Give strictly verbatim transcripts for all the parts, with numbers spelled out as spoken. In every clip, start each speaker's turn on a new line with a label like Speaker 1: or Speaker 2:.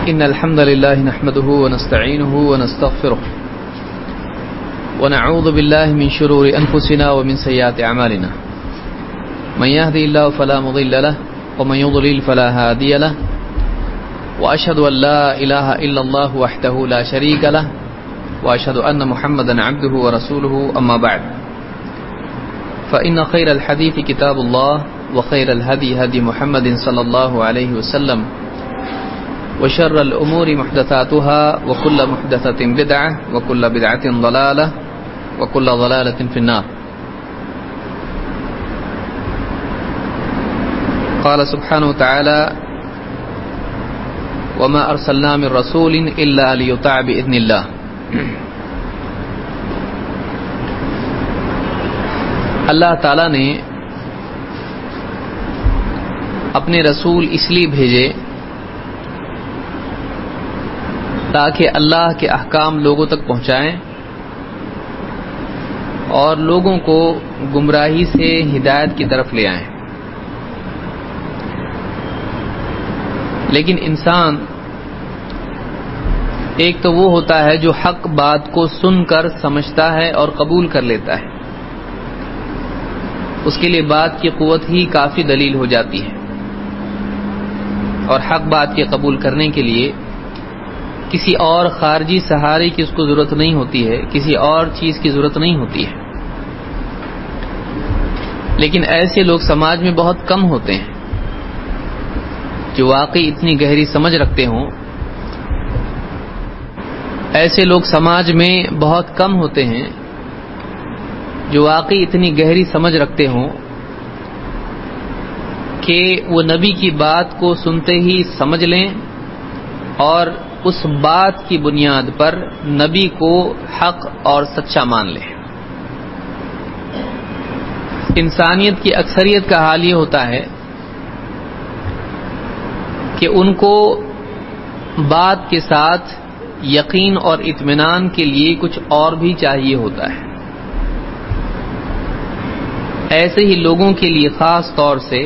Speaker 1: إن الحمد لله نحمده ونستعينه ونستغفره ونعوذ بالله من شرور أنفسنا ومن سيئات أعمالنا من يهدي الله فلا مضل له ومن يضلل فلا هادي له وأشهد أن لا إله إلا الله وحده لا شريك له وأشهد أن محمدا عبده ورسوله أما بعد فإن خير الحديث كتاب الله وخير الهدي هدي محمد صلى الله عليه وسلم وشر الأمور محدثاتها وكل محدثة بدعة وكل بدعة ضلالة وكل ضلالة في النار. قال سبحانه وتعالى وما أرسلنا من رسول إلا ليطاع بإذن الله. اللہ تعالیٰ نے اپنے رسول اس لیے بھیجے تاکہ اللہ کے احکام لوگوں تک پہنچائیں اور لوگوں کو گمراہی سے ہدایت کی طرف لے آئیں. لیکن انسان ایک تو وہ ہوتا ہے جو حق بات کو سن کر سمجھتا ہے اور قبول کر لیتا ہے، اس کے لیے بات کی قوت ہی کافی دلیل ہو جاتی ہے، اور حق بات کے قبول کرنے کے لیے کسی اور خارجی سہارے کی اس کو ضرورت نہیں ہوتی ہے، کسی اور چیز کی ضرورت نہیں ہوتی ہے. لیکن ایسے لوگ سماج میں بہت کم ہوتے ہیں جو واقعی اتنی گہری سمجھ رکھتے ہوں. ایسے لوگ سماج میں بہت کم ہوتے ہیں جو واقعی اتنی گہری سمجھ رکھتے ہوں کہ وہ نبی کی بات کو سنتے ہی سمجھ لیں اور اس بات کی بنیاد پر نبی کو حق اور سچا مان لیں. انسانیت کی اکثریت کا حال یہ ہوتا ہے کہ ان کو بات کے ساتھ یقین اور اطمینان کے لیے کچھ اور بھی چاہیے ہوتا ہے. ایسے ہی لوگوں کے لیے خاص طور سے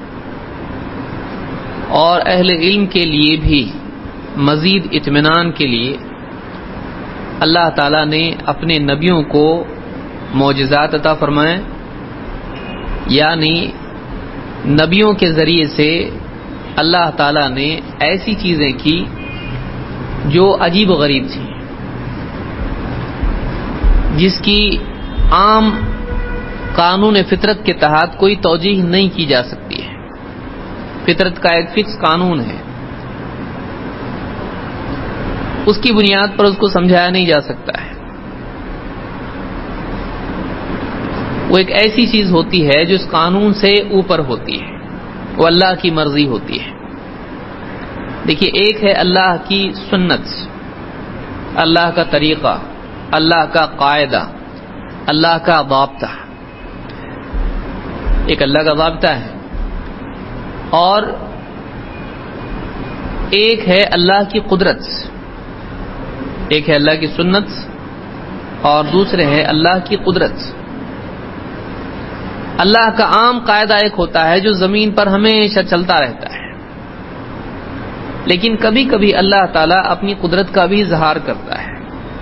Speaker 1: اور اہل علم کے لیے بھی مزید اطمینان کے لیے اللہ تعالیٰ نے اپنے نبیوں کو معجزات عطا فرمائے، یعنی نبیوں کے ذریعے سے اللہ تعالیٰ نے ایسی چیزیں کی جو عجیب و غریب تھیں، جس کی عام قانون فطرت کے تحت کوئی توجیہ نہیں کی جا سکتی ہے. فطرت کا ایک فکس قانون ہے، اس کی بنیاد پر اس کو سمجھایا نہیں جا سکتا ہے. وہ ایک ایسی چیز ہوتی ہے جو اس قانون سے اوپر ہوتی ہے، وہ اللہ کی مرضی ہوتی ہے. دیکھیے، ایک ہے اللہ کی سنت، اللہ کا طریقہ، اللہ کا قاعدہ، اللہ کا ضابطہ. ایک اللہ کا ضابطہ ہے، اور ایک ہے اللہ کی قدرت. ایک ہے اللہ کی سنت اور دوسرے ہے اللہ کی قدرت. اللہ کا عام قاعدہ ایک ہوتا ہے جو زمین پر ہمیشہ چلتا رہتا ہے، لیکن کبھی کبھی اللہ تعالیٰ اپنی قدرت کا بھی اظہار کرتا ہے.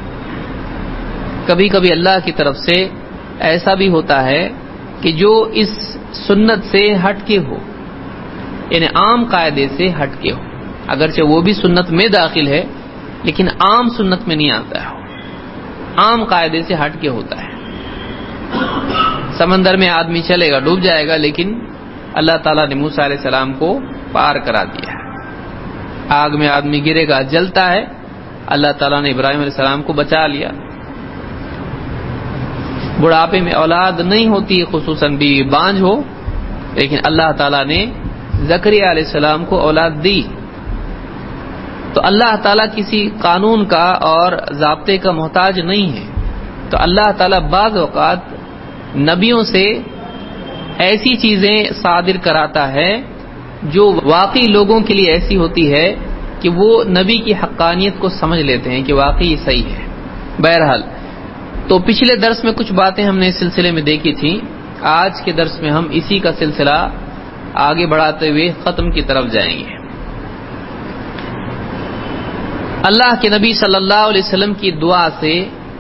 Speaker 1: کبھی کبھی اللہ کی طرف سے ایسا بھی ہوتا ہے کہ جو اس سنت سے ہٹ کے ہو، یعنی عام قاعدے سے ہٹ کے ہو، اگرچہ وہ بھی سنت میں داخل ہے لیکن عام سنت میں نہیں آتا ہے، عام قاعدے سے ہٹ کے ہوتا ہے. سمندر میں آدمی چلے گا، ڈوب جائے گا، لیکن اللہ تعالیٰ نے موسیٰ علیہ السلام کو پار کرا دیا. آگ میں آدمی گرے گا، جلتا ہے، اللہ تعالیٰ نے ابراہیم علیہ السلام کو بچا لیا. بڑھاپے میں اولاد نہیں ہوتی، خصوصاً بیوی بانجھ ہو، لیکن اللہ تعالیٰ نے زکریا علیہ السلام کو اولاد دی. تو اللہ تعالیٰ کسی قانون کا اور ضابطے کا محتاج نہیں ہے. تو اللہ تعالیٰ بعض اوقات نبیوں سے ایسی چیزیں صادر کراتا ہے جو واقعی لوگوں کے لیے ایسی ہوتی ہے کہ وہ نبی کی حقانیت کو سمجھ لیتے ہیں کہ واقعی یہ صحیح ہے. بہرحال، تو پچھلے درس میں کچھ باتیں ہم نے اس سلسلے میں دیکھی تھیں. آج کے درس میں ہم اسی کا سلسلہ آگے بڑھاتے ہوئے ختم کی طرف جائیں گے. اللہ کے نبی صلی اللہ علیہ وسلم کی دعا سے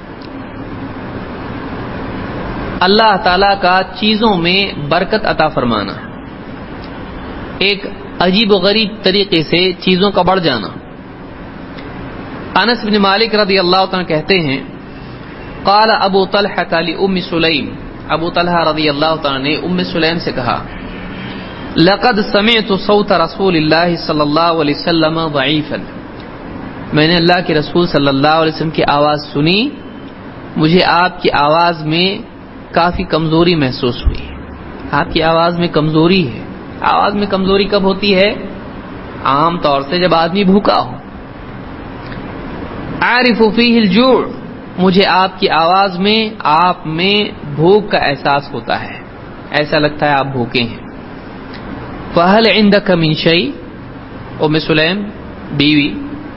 Speaker 1: اللہ تعالی کا چیزوں میں برکت عطا فرمانا، ایک عجیب و غریب طریقے سے چیزوں کا بڑھ جانا۔ انس بن مالک رضی اللہ عنہ کہتے ہیں قال ابو طلحہ لأم سلیم، ابو طلحہ رضی اللہ عنہ نے ام سلیم سے کہا لقد سمعت صوت رسول اللہ صلی اللہ علیہ وسلم ضعیفا، میں نے اللہ کے رسول صلی اللہ علیہ وسلم کی آواز سنی، مجھے آپ کی آواز میں کافی کمزوری محسوس ہوئی۔ آپ کی آواز میں کمزوری ہے۔ آواز میں کمزوری کب ہوتی ہے؟ عام طور سے جب آدمی بھوکا ہو۔ عارف فیہ الجوع، مجھے آپ کی آواز میں آپ میں بھوک کا احساس ہوتا ہے، ایسا لگتا ہے آپ بھوکے ہیں۔ فہل عندک من شیء، ام سلیم بیوی،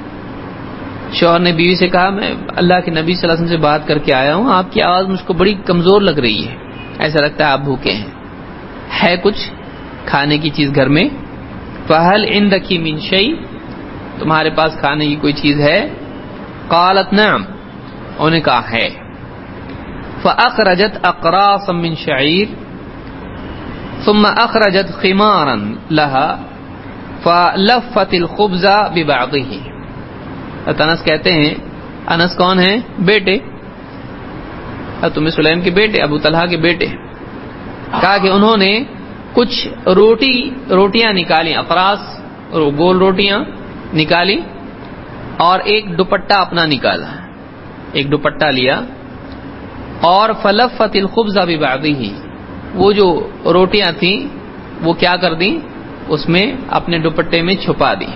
Speaker 1: شوہر نے بیوی سے کہا میں اللہ کے نبی صلی اللہ علیہ وسلم سے بات کر کے آیا ہوں، آپ کی آواز مجھ کو بڑی کمزور لگ رہی ہے، ایسا لگتا ہے آپ بھوکے ہیں، ہے کچھ کھانے کی چیز گھر میں؟ فہل عندک من شیء، تمہارے پاس کھانے کی کوئی چیز ہے؟ قالت نعم، انہوں نے کہا ہے۔ فاخرجت اقراصا من شعیر ثم اخرجت خمارا لها فلفت الخبز ببعضه۔ انس کہتے ہیں، انس کون ہیں؟ بیٹے، ام سلیم کے بیٹے، ابو طلحہ کے بیٹے، کہا کہ انہوں نے کچھ روٹی روٹیاں نکالی، اقراص گول روٹیاں نکالی، اور ایک دوپٹہ اپنا نکالا، ایک دوپٹہ لیا، اور فلفت الخبز ببعضه، وہ جو روٹیاں تھیں وہ کیا کر دیں؟ اس میں اپنے دوپٹے میں چھپا دی۔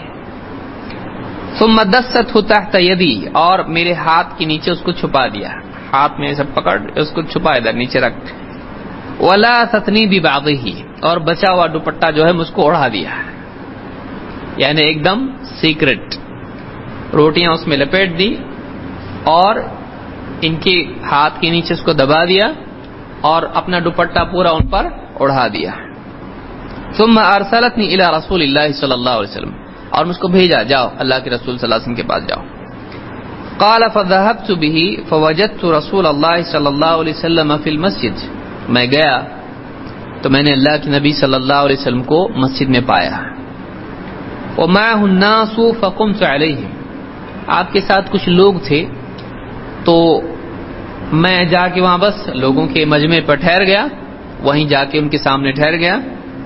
Speaker 1: ثم دسته تحت یدی، اور میرے ہاتھ کے نیچے اس کو چھپا دیا، ہاتھ میں سب پکڑ اس کو چھپا ادھر نیچے رکھ۔ ولا تثنی ببعضه، اور بچا ہوا دوپٹہ جو ہے مجھ کو اڑا دیا، یعنی ایک دم سیکرٹ، روٹیاں اس میں لپیٹ دی اور ان کے ہاتھ کے نیچے اس کو دبا دیا اور اپنا دوپٹہ پورا ان پر اڑا دیا۔ ثم ارسلتنی الی رسول اللہ صلی اللہ علیہ وسلم، اور مجھ کو بھیجا، جاؤ اللہ کے رسول صلی اللہ علیہ وسلم کے پاس جاؤ۔ قال فذهبت به فوجدت رسول اللہ صلی اللہ علیہ وسلم فی المسجد، میں گیا تو میں نے اللہ کے نبی صلی اللہ علیہ وسلم کو مسجد میں پایا۔ ومعه الناس فقمت علیہم، آپ کے ساتھ کچھ لوگ تھے تو میں جا کے وہاں بس لوگوں کے مجمع پر ٹھہر گیا، وہیں جا کے ان کے سامنے ٹھہر گیا۔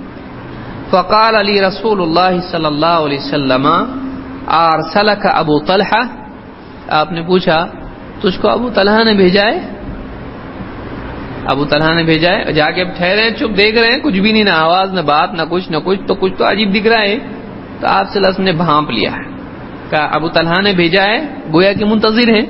Speaker 1: فقال علی رسول اللہ صلی اللہ علیہ وسلم ارسلک ابو طلحہ، آپ نے پوچھا تجھ کو ابو طلحہ نے بھیجا ہے؟ ابو طلحہ نے بھیجا ہے؟ جا کے اب ٹھہرے ہیں، چپ دیکھ رہے ہیں، کچھ بھی نہیں، نہ آواز نہ بات نہ کچھ نہ کچھ، تو کچھ تو عجیب دکھ رہا ہے۔ تو آپ صلی اللہ علیہ وسلم نے بھانپ لیا ہے، کہا ابو طلحہ نے بھیجا ہے، گویا کہ منتظر ہیں،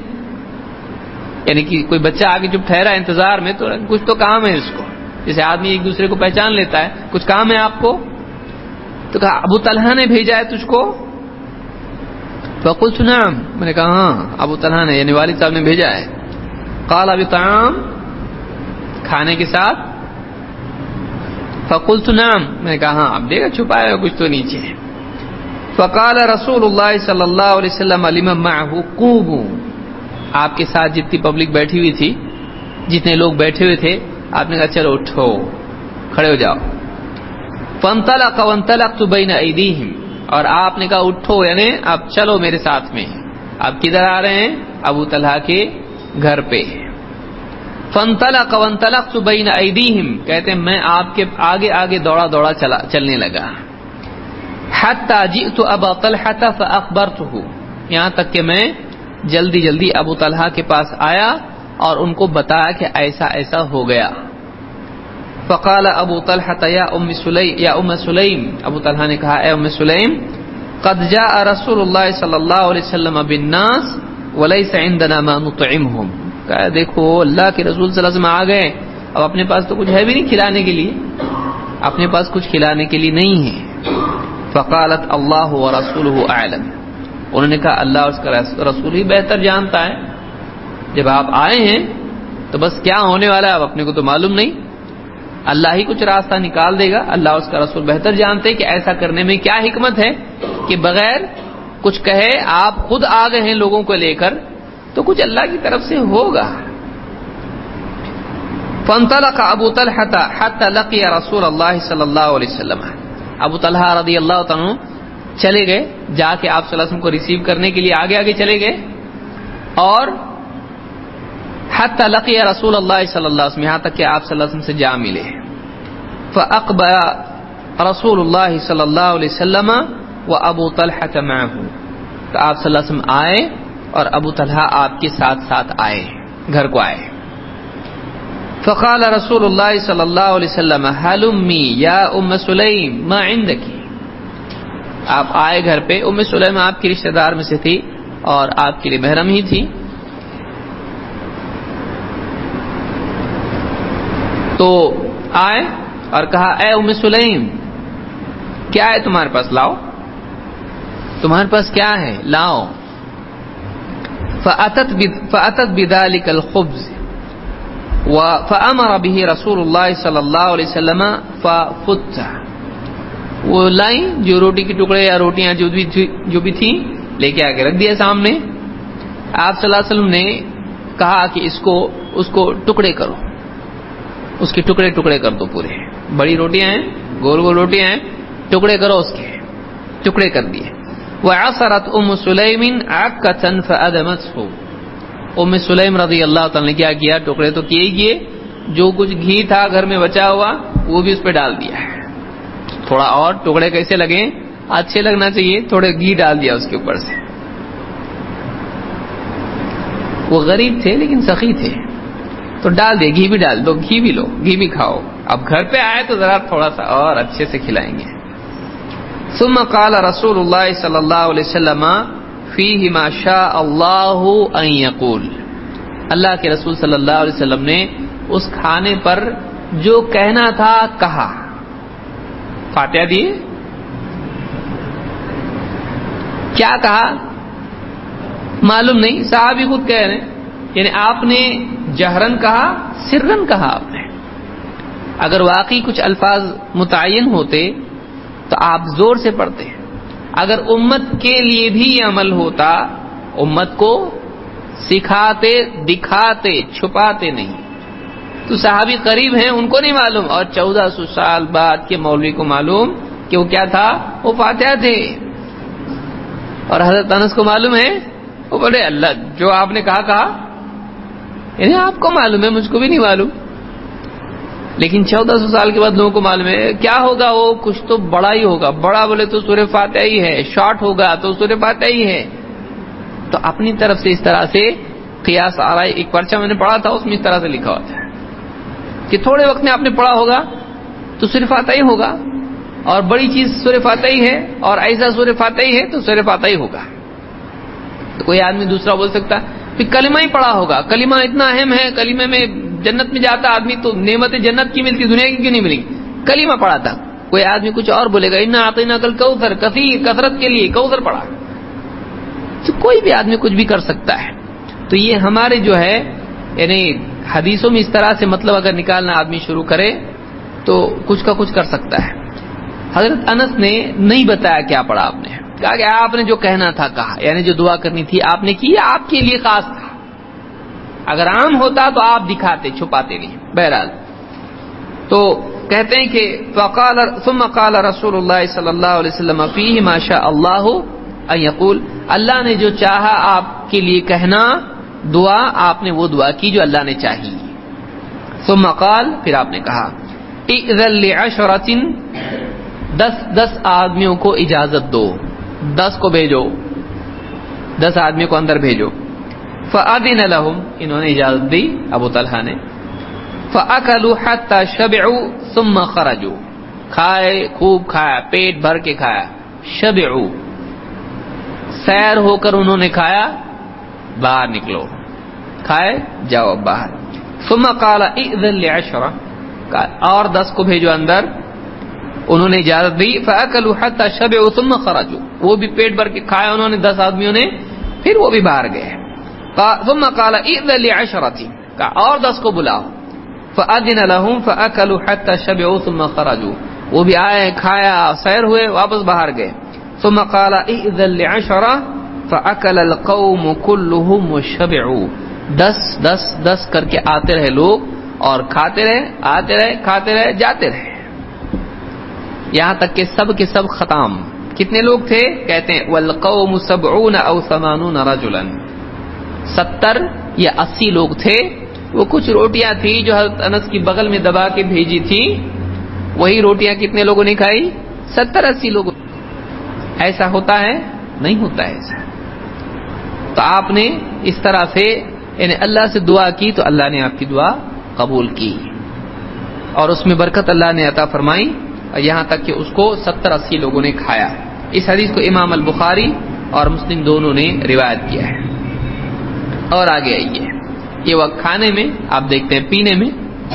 Speaker 1: یعنی کہ کوئی بچہ آگے جب ٹھہرا انتظار میں تو کچھ تو کام ہے اس کو، جیسے آدمی ایک دوسرے کو پہچان لیتا ہے، کچھ کام ہے آپ کو؟ تو کہا ابو طلحہ نے بھیجا ہے تجھ کو؟ فقلت نعم، میں نے کہا ہاں ابو طلحہ نے یعنی والد صاحب نے بھیجا ہے۔ قال بطعام، کھانے کے ساتھ؟ فقلت نعم، میں نے کہا ہاں، اب دیکھا چھپایا ہے کچھ تو نیچے۔ فقال رسول اللہ صلی اللہ علیہ وسلم لمن معه قوموا، آپ کے ساتھ جتنی پبلک بیٹھی ہوئی تھی، جتنے لوگ بیٹھے ہوئے تھے، آپ نے کہا چلو اٹھو، کھڑے ہو جاؤ۔ فانطلق وانطلقت بین ایدیہم، اور آپ نے کہا اٹھو یعنی اب چلو میرے ساتھ میں۔ آپ کدھر آ رہے ہیں؟ ابو طلحہ کے گھر پہ۔ فانطلق وانطلقت بین ایدیہم، کہتے ہیں میں آپ کے آگے آگے دوڑا دوڑا چلا چلنے لگا۔ حتی جئت ابا طلحہ فاخبرته، یہاں تک کہ میں جلدی جلدی ابو طلحہ کے پاس آیا اور ان کو بتایا کہ ایسا ایسا ہو گیا۔ فقال ابو طلحہ یا ام سلیم یا ام سلیم، ابو طلحہ نے کہا اے ام سلیم، قد جاء رسول اللہ صلی اللہ علیہ وسلم بالناس وليس عندنا ما نطعمهم، کہا دیکھو اللہ کے رسول صلی اللہ علیہ وسلم آ گئے، اب اپنے پاس تو کچھ ہے بھی نہیں کھلانے کے لیے، اپنے پاس کچھ کھلانے کے لیے نہیں ہے۔ فقالت اللہ ورسولہ اعلم، انہوں نے کہا اللہ اور اس کا رسول ہی بہتر جانتا ہے، جب آپ آئے ہیں تو بس کیا ہونے والا ہے اب اپنے کو تو معلوم نہیں، اللہ ہی کچھ راستہ نکال دے گا، اللہ اور اس کا رسول بہتر جانتے کہ ایسا کرنے میں کیا حکمت ہے کہ بغیر کچھ کہے، آپ خود آ گئے ہیں لوگوں کو لے کر، تو کچھ اللہ کی طرف سے ہوگا. فانطلق ابو طلحہ حتى لقي رسول اللہ صلی اللہ علیہ وسلم. ابو طلحہ رضی اللہ عنہ چلے گئے، جا کے آپ صلی اللہ علیہ وسلم کو ریسیو کرنے کے لیے آگے آگے چلے گئے، اور حتى لقي رسول اللہ صلی اللہ علیہ وسلم، یہاں تک کہ آپ صلی اللہ علیہ وسلم سے جا ملے. فاقبل رسول اللہ صلی اللہ علیہ وسلم وابو طلحہ معه. تو آپ صلی اللہ علیہ وسلم آئے اور ابو طلحہ آپ کے ساتھ ساتھ آئے، گھر کو آئے. فقال رسول اللہ صلی اللہ علیہ وسلم حلمی یا ام سلیم ما عندك. آپ آئے گھر پہ، ام سلیم آپ کی رشتہ دار میں سے تھی اور آپ کے لیے محرم ہی تھی. تو آئے اور کہا اے ام سلیم کیا ہے تمہارے پاس، لاؤ، تمہارے پاس کیا ہے لاؤ. فاتت فاتت بذلك الخبز فامر به رسول اللہ صلی اللہ علیہ وسلم ففتح. وہ لائیں جو روٹی کے ٹکڑے یا روٹیاں جو بھی جو بھی تھیں لے کے آ کے رکھ دیا سامنے. آپ صلی اللہ علیہ وسلم نے کہا کہ اس کو اس کو ٹکڑے کرو، اس کے ٹکڑے ٹکڑے کر دو پورے. بڑی روٹیاں ہیں، گول گول روٹیاں ہیں، ٹکڑے کرو، اس کے ٹکڑے کر دیے. وعصرت ام سلیم عکۃ فادمته. ام سلیم رضی اللہ تعالی نے کیا کیا، ٹکڑے تو کیے ہی کیے، جو کچھ گھی تھا گھر میں بچا ہوا وہ بھی اس پہ ڈال دیا. تھوڑا اور ٹکڑے کیسے لگے، اچھے لگنا چاہیے، تھوڑے گھی ڈال دیا اس کے اوپر سے. وہ غریب تھے لیکن سخی تھے، تو ڈال دے، گھی بھی ڈال دو، گھی بھی لو، گھی بھی کھاؤ. اب گھر پہ آئے تو ذرا تھوڑا سا اور اچھے سے کھلائیں گے. ثم قال رسول اللہ صلی اللہ علیہ وسلم فیہ ما شاء اللہ ان یقول. اللہ کے رسول صلی اللہ علیہ وسلم نے اس کھانے پر جو کہنا تھا کہا. فاتحہ دیے، کیا کہا معلوم نہیں، صحابی خود کہہ رہے ہیں، یعنی آپ نے جہرن کہا، سرن کہا آپ نے. اگر واقعی کچھ الفاظ متعین ہوتے تو آپ زور سے پڑھتے. اگر امت کے لیے بھی یہ عمل ہوتا، امت کو سکھاتے، دکھاتے، چھپاتے نہیں. تو صحابی قریب ہیں، ان کو نہیں معلوم، اور چودہ سو سال بعد کے مولوی کو معلوم کہ وہ کیا تھا، وہ فاتحہ تھے. اور حضرت انس کو معلوم ہے، وہ بڑے اللہ جو آپ نے کہا کہا، یعنی آپ کو معلوم ہے، مجھ کو بھی نہیں معلوم، لیکن چودہ سو سال کے بعد لوگوں کو معلوم ہے. کیا ہوگا، وہ کچھ تو بڑا ہی ہوگا. بڑا بولے تو سورہ فاتحہ ہی ہے، شارٹ ہوگا تو سورہ فاتحہ ہی ہے. تو اپنی طرف سے اس طرح سے قیاس آ رہا ہے. ایک پرچہ میں نے پڑھا تھا، اس میں اس طرح سے لکھا ہوا تھا کہ تھوڑے وقت میں آپ نے پڑھا ہوگا تو سورہ فاتحہ ہی ہوگا، اور بڑی چیز سورہ فاتحہ ہی ہے، اور ایسا سورہ فاتحہ ہی ہے تو سورہ فاتحہ ہی ہوگا. تو کوئی آدمی دوسرا بول سکتا پھر کلمہ ہی پڑھا ہوگا، کلمہ اتنا اہم ہے، کلمے میں جنت میں جاتا آدمی تو نعمت جنت کی ملتی، دنیا کی کیوں نہیں ملی، کلمہ پڑھا تھا. کوئی آدمی کچھ اور بولے گا، انا اعطیناک الکوثر، کثیر کثرت کے لیے کوثر پڑھا. تو کوئی بھی آدمی کچھ بھی کر سکتا ہے. تو یہ ہمارے جو ہے یعنی حدیثوں میں اس طرح سے مطلب اگر نکالنا آدمی شروع کرے تو کچھ کا کچھ کر سکتا ہے. حضرت انس نے نہیں بتایا کیا پڑھا آپ نے، کہا کہ آپ نے جو کہنا تھا کہا، یعنی جو دعا کرنی تھی آپ نے کی، آپ کے لیے خاص تھا. اگر عام ہوتا تو آپ دکھاتے، چھپاتے نہیں. بہرحال تو کہتے ہیں کہ فقال ثم قال رسول اللہ صلی اللہ علیہ وسلم فیہ ما شاء اللہ ان یقول. اللہ نے جو چاہا آپ کے لیے کہنا دعا، آپ نے وہ دعا کی جو اللہ نے چاہی. ثم قال، پھر آپ نے کہا اذن لعشرۃ، دس دس آدمیوں کو اجازت دو، دس کو بھیجو، دس آدمیوں کو اندر بھیجو. فأذن لهم، انہوں نے اجازت دی ابو طلحہ نے. فأكلوا حتى شبعوا ثم خرجوا، کھائے، خوب کھایا، پیٹ بھر کے کھایا. شبعوا، سیر ہو کر انہوں نے کھایا، باہر نکلو، کھائے جاؤ باہر. ثم قال اذن لعشرة، اور دس کو بھیجو اندر، انہوں نے اجازت دی. فأكلوا حتى شبعوا ثم خرجوا، وہ بھی پیٹ بھر کے کھایا انہوں نے، دس آدمیوں نے، پھر وہ بھی باہر گئے. ثم قال اذن لعشرة، اور دس کو بلاؤ. فأذن لهم فأكلوا حتى شبعوا ثم خرجوا، وہ بھی آئے، کھایا، سیر ہوئے، واپس باہر گئے. ثم قال ائذن لعشرة فأكل القوم كلهم وشبعوا. دس دس دس کر کے آتے رہے لوگ اور کھاتے رہے، آتے رہے، کھاتے رہے، جاتے رہے، یہاں تک کہ سب کے سب ختم. کتنے لوگ تھے؟ کہتے ہیں والقوم سبعون او ثمانون رجلا، ستر یا اسی لوگ تھے. وہ کچھ روٹیاں تھی جو حضرت انس کی بغل میں دبا کے بھیجی تھی، وہی روٹیاں کتنے لوگوں نے کھائی؟ ستر اسی لوگوں. ایسا ہوتا ہے؟ نہیں ہوتا ہے ایسا. تو آپ نے اس طرح سے یعنی اللہ سے دعا کی تو اللہ نے آپ کی دعا قبول کی اور اس میں برکت اللہ نے عطا فرمائی، یہاں تک کہ اس کو ستر اسی لوگوں نے کھایا. اس حدیث کو امام البخاری اور مسلم دونوں نے روایت کیا ہے. اور آگے آئیے، یہ وقت کھانے میں، آپ دیکھتے ہیں پینے میں.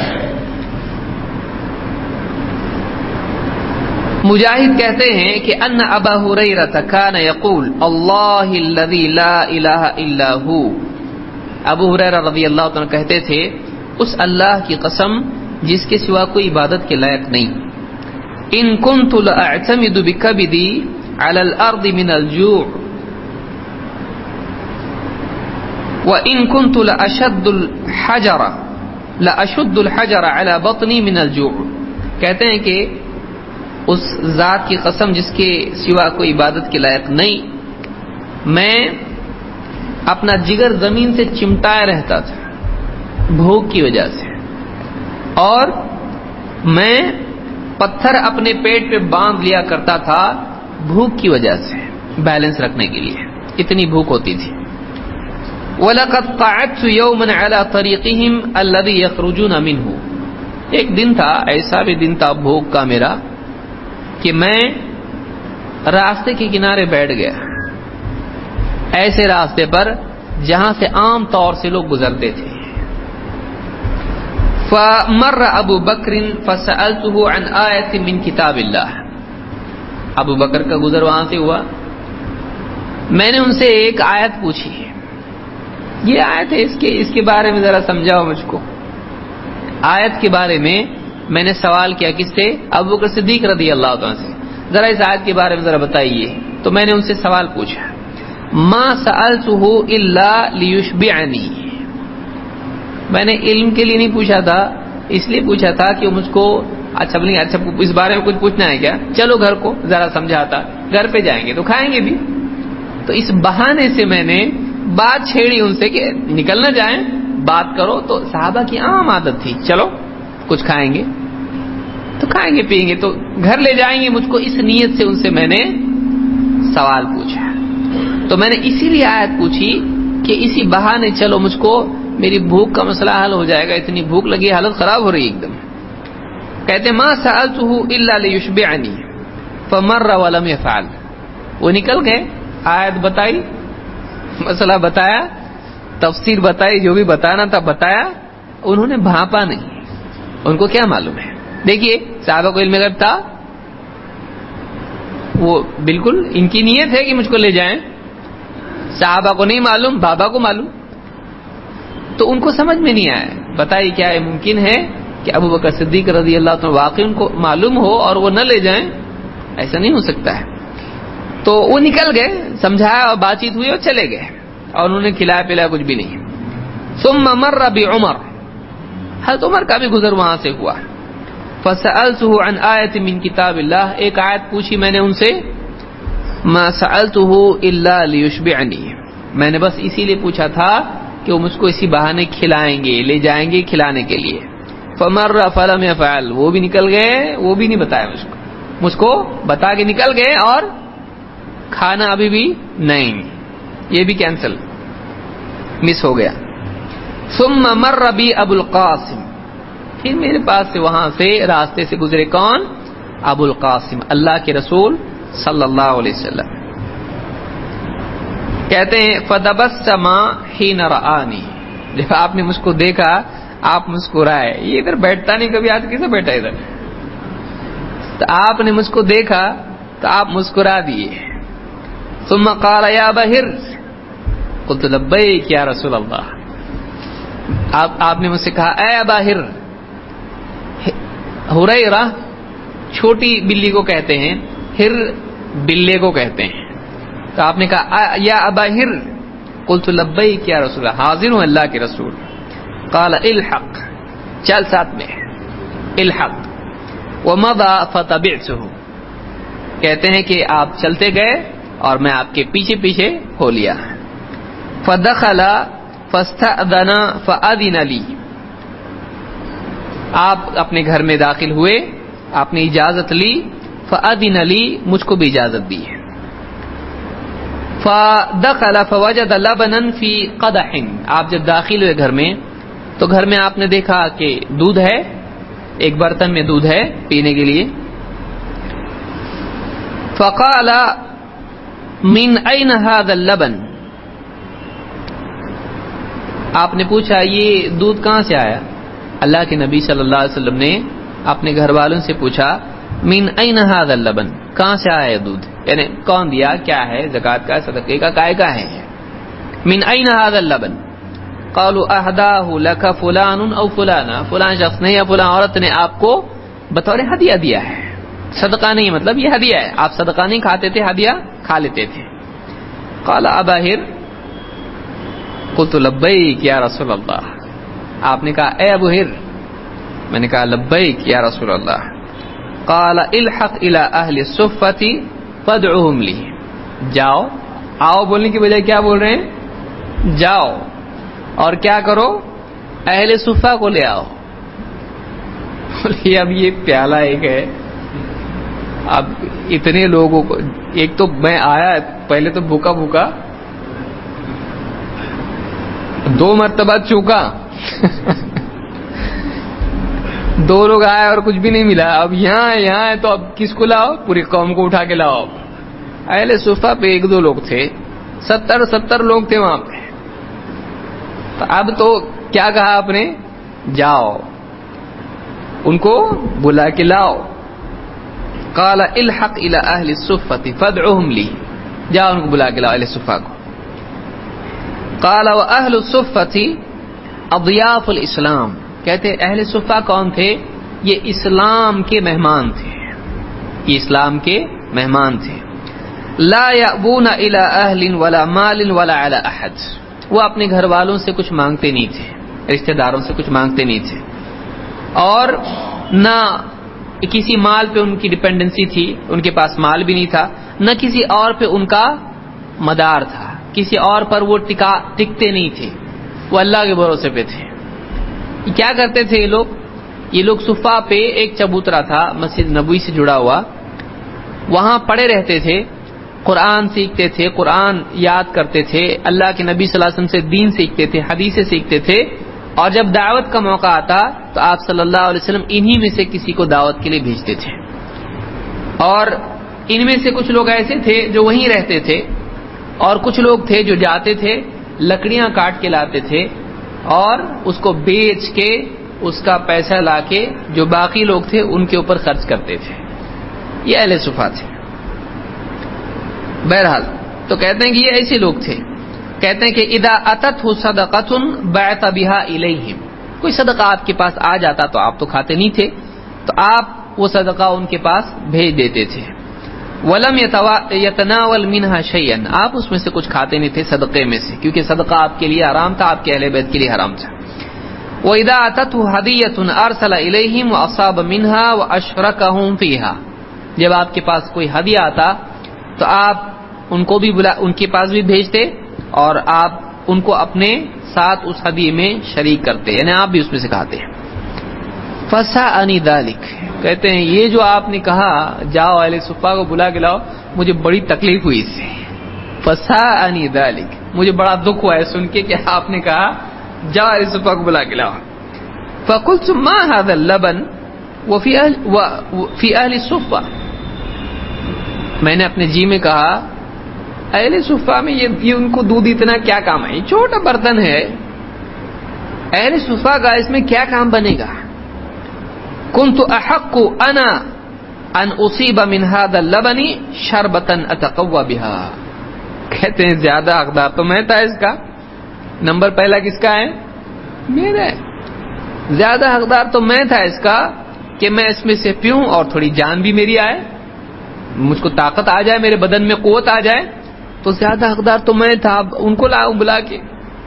Speaker 1: مجاہد کہتے ہیں کہ ان ابا ہریرہ کان یقول اللہ الذی لا الہ الا ہو. ابو ہریرہ رضی اللہ عنہ کہتے تھے اس اللہ کی قسم جس کے سوا کوئی عبادت کے لائق نہیں. ان كنت لاعتمد بكبدي على الارض من الجوع وان كنت لاشد الحجر لاشد الحجر على بطني من الجوع. کہتے ہیں کہ اس ذات کی قسم جس کے سوا کوئی عبادت کے لائق نہیں، میں اپنا جگر زمین سے چمٹائے رہتا تھا بھوک کی وجہ سے، اور میں پتھر اپنے پیٹ پہ باندھ لیا کرتا تھا بھوک کی وجہ سے، بیلنس رکھنے کے لیے، اتنی بھوک ہوتی تھی. وَلَقَدْ قَعَدْتُ يَوْمًا عَلَى طَرِيقِهِمْ الَّذِي يَخْرُجُونَ مِنْهُ. ایک دن تھا، ایسا بھی دن تھا بھوک کا میرا کہ میں راستے کے کنارے بیٹھ گیا، ایسے راستے پر جہاں سے عام طور سے لوگ گزرتے تھے. فمر ابو بکر فسألته عن آیت من کتاب اللہ. ابو بکر کا گزر وہاں سے ہوا، میں نے ان سے ایک آیت پوچھی، یہ آیت ہے، اس کے اس کے بارے میں ذرا سمجھاؤ مجھ کو. آیت کے بارے میں میں نے سوال کیا، کس سے؟ ابو بکر صدیق رضی اللہ عنہ سے، ذرا اس آیت کے بارے میں ذرا بتائیے. تو میں نے ان سے سوال پوچھا، ما سألته الا لیشبعنی. میں نے علم کے لیے نہیں پوچھا تھا، اس لیے پوچھا تھا کہ مجھ کو اچھا نہیں اچھا اس بارے میں کچھ پوچھنا ہے کیا؟ چلو گھر کو ذرا سمجھاتا، گھر پہ جائیں گے تو کھائیں گے بھی. تو اس بہانے سے میں نے بات چھیڑی ان سے کہ نکل نہ جائیں، بات کرو. تو صحابہ کی عام عادت تھی، چلو کچھ کھائیں گے تو کھائیں گے پیئیں گے تو گھر لے جائیں گے مجھ کو. اس نیت سے ان سے میں نے سوال پوچھا. تو میں نے اسی لیے آیت پوچھی کہ اسی بہانے چلو مجھ کو میری بھوک کا مسئلہ حل ہو جائے گا، اتنی بھوک لگی، حالت خراب ہو رہی ایک دم. کہتے ما سألته الا لیشبعنی فمر ولم يفعل. وہ نکل گئے، آیت بتائی، مسئلہ بتایا، تفسیر بتائی، جو بھی بتانا تھا بتایا، انہوں نے بھانپا نہیں. ان کو کیا معلوم ہے؟ دیکھیے صحابہ کو علم غیب تھا، وہ بالکل ان کی نیت ہے کہ مجھ کو لے جائیں. صحابہ کو نہیں معلوم، بابا کو معلوم. تو ان کو سمجھ میں نہیں آیا. بتائیے کیا یہ ممکن ہے کہ ابو بکر صدیق رضی اللہ عنہ واقعی ان کو معلوم ہو اور وہ نہ لے جائیں؟ ایسا نہیں ہو سکتا ہے. تو وہ نکل گئے، سمجھایا اور بات چیت ہوئی اور چلے گئے، اور انہوں نے کھلایا پلایا کچھ بھی نہیں. ثم مر بعمر، حضرت عمر کا بھی گزر وہاں سے ہوا. فسألته عن آیت من کتاب اللہ. ایک آیت پوچھی میں نے ان سے، ما سألته الا لیشبعنی. میں نے بس اسی لیے پوچھا تھا کہ وہ مجھ کو اسی بہانے کھلائیں گے، لے جائیں گے کھلانے کے لیے. فمر فلم يفعل. وہ بھی نکل گئے، وہ بھی نہیں بتایا مجھ کو، مجھ کو بتا کے نکل گئے اور کھانا ابھی بھی نہیں، یہ بھی کینسل، مس ہو گیا. ثم مر بی ابو القاسم. پھر میرے پاس سے وہاں سے راستے سے گزرے کون؟ ابو القاسم، اللہ کے رسول صلی اللہ علیہ وسلم. کہتے ہیں فَتَبَسَّمَ حِينَ رَآنِي. جب آپ نے مجھ کو دیکھا آپ مسکرائے. یہ ادھر بیٹھتا نہیں کبھی، آج کیسے بیٹھا ادھر؟ تو آپ نے مجھ کو دیکھا تو آپ مسکرا دیے. ثم قال یا بہر. قلت لبیک یا رسول اللہ. آپ آپ نے مجھ سے کہا اے باہر. ہریرہ چھوٹی بلی کو کہتے ہیں، ہر بلے کو کہتے ہیں. تو آپ نے کہا یا ابا ہر، قلت لبیک یا رسول اللہ، حاضر ہوں اللہ کے رسول. قال الحق، چل ساتھ میں. الحق ومضى فتبعته، کہتے ہیں کہ آپ چلتے گئے اور میں آپ کے پیچھے پیچھے ہو لیا. فدخل فاستأذن فأذن لي، آپ اپنے گھر میں داخل ہوئے، آپ نے اجازت لی. فأذن لي، مجھ کو بھی اجازت دی. فدخل فوجد لبنا في قدح، آپ جب داخل ہوئے گھر میں تو گھر میں آپ نے دیکھا کہ دودھ ہے، ایک برتن میں دودھ ہے پینے کے لیے. فقال من أين هذا اللبن، آپ نے پوچھا یہ دودھ کہاں سے آیا؟ اللہ کے نبی صلی اللہ علیہ وسلم نے اپنے گھر والوں سے پوچھا من أين هذا اللبن، کہاں سے آیا دودھ، یعنی کون دیا، کیا ہے، زکات کا، صدقے کا، کائے کا ہے. من أين هذا اللبن، قالوا اهداه لك فلان او فلانا، فلان شخص نے یا فلان عورت نے آپ کو بطور ہدیہ دیا ہے. صدقہ نہیں، مطلب یہ ہدیہ ہے، آپ صدقہ نہیں کھاتے تھے، ہدیہ کھا لیتے تھے. قال ابا ہر، قلت لبیک یا رسول اللہ، آپ نے کہا اے ابو ہر، میں نے کہا لبیک یا رسول اللہ. قال الحق الى اہل الصفۃ فادعوهم لی، جاؤ، آؤ بولنے کی بجائے کیا بول رہے ہیں، جاؤ اور کیا کرو، اہل صفہ کو لے آؤ. اب یہ پیالہ ایک ہے، اب اتنے لوگوں کو، ایک تو میں آیا پہلے تو بھوکا بھوکا، دو مرتبہ چوکا دو لوگ آئے اور کچھ بھی نہیں ملا. اب یہاں ہے یہاں ہے تو اب کس کو لاؤ، پوری قوم کو اٹھا کے لاؤ. اہل صفہ پہ ایک دو لوگ تھے، ستر ستر لوگ تھے وہاں پہ. تو اب تو کیا کہا آپ نے، جاؤ ان کو بلا کے لاؤ. قال الحق الى اہل الصفۃ فادعوهم لی، جاؤ ان کو بلا کے لاؤ، اہل صفہ کو. قال واہل الصفۃ اضیاف الاسلام، کہتے اہل صفہ کون تھے، یہ اسلام کے مہمان تھے، یہ اسلام کے مہمان تھے. لا یأبون الی اہل ولا مال ولا علی احد، وہ اپنے گھر والوں سے کچھ مانگتے نہیں تھے، رشتہ داروں سے کچھ مانگتے نہیں تھے، اور نہ کسی مال پہ ان کی ڈپینڈنسی تھی، ان کے پاس مال بھی نہیں تھا، نہ کسی اور پہ ان کا مدار تھا، کسی اور پر وہ ٹکا ٹکتے نہیں تھے، وہ اللہ کے بھروسے پہ تھے. کیا کرتے تھے یہ لوگ، یہ لوگ صفہ پہ ایک چبوترا تھا مسجد نبوی سے جڑا ہوا، وہاں پڑے رہتے تھے، قرآن سیکھتے تھے، قرآن یاد کرتے تھے، اللہ کے نبی صلی اللہ علیہ وسلم سے دین سیکھتے تھے، حدیثیں سیکھتے تھے، اور جب دعوت کا موقع آتا تو آپ صلی اللہ علیہ وسلم انہی میں سے کسی کو دعوت کے لیے بھیجتے تھے. اور ان میں سے کچھ لوگ ایسے تھے جو وہیں رہتے تھے، اور کچھ لوگ تھے جو جاتے تھے، لکڑیاں کاٹ کے لاتے تھے اور اس کو بیچ کے اس کا پیسہ لا کے جو باقی لوگ تھے ان کے اوپر خرچ کرتے تھے. یہ اہل صفہ تھے. بہرحال تو کہتے ہیں کہ یہ ایسے لوگ تھے. کہتے ہیں کہ اذا اتت صدقۃ بعث بها الیہم، کوئی صدقہ آپ کے پاس آ جاتا تو آپ تو کھاتے نہیں تھے، تو آپ وہ صدقہ ان کے پاس بھیج دیتے تھے. ولم یتناول منها شیئا، آپ اس میں سے کچھ کھاتے نہیں تھے صدقے میں سے، کیونکہ صدقہ آپ کے لیے حرام تھا، آپ کے اہل بیت کے لیے حرام تھا. وَإِذَا أَتَتْهُ هَدِيَّةٌ أَرْسَلَ إِلَيْهِمْ وَأَصَابَ مِنْهَا وَأَشْرَكَهُمْ فِيهَا، جب آپ کے پاس کوئی ہدیہ آتا تو آپ ان کو بھی بلا ان کے پاس بھی بھیجتے اور آپ ان کو اپنے ساتھ اس ہدیے میں شریک کرتے، یعنی آپ بھی اس میں سے کھاتے. فَسَأَنِي ذَلِكَ، کہتے ہیں یہ جو آپ نے کہا جاؤ اہل صفہ کو بلا کے لاؤ، مجھے بڑی تکلیف ہوئی اس سے. فَسَأَنِي ذَلِكَ، مجھے بڑا دکھ ہوا ہے سن کے کہ آپ نے کہا جاؤ اہل صفہ کو بلا کے لاؤ. فَقُلْتُ مَا هَذَا اللَّبَنُ وَفِي أَهْلِ وَفِي أَهْلِ الصُّفَّةِ، میں نے اپنے جی میں کہا اہل صفہ میں یہ, یہ ان کو دودھ اتنا کیا کام ہے، یہ چھوٹا برتن ہے، اہل صفہ کا اس میں کیا کام بنے گا. كنت احق انا ان اصيب من هذا اللبن شربة اتقوى بها، کہتے ہیں زیادہ حقدار تو میں تھا اس کا، نمبر پہلا کس کا ہے، میرا ہے، زیادہ حقدار تو میں تھا اس کا کہ میں اس میں سے پیوں اور تھوڑی جان بھی میری آئے. مجھ کو طاقت آ جائے, میرے بدن میں قوت آ جائے, تو زیادہ حقدار تو میں تھا, ان کو لاؤں بلا کے.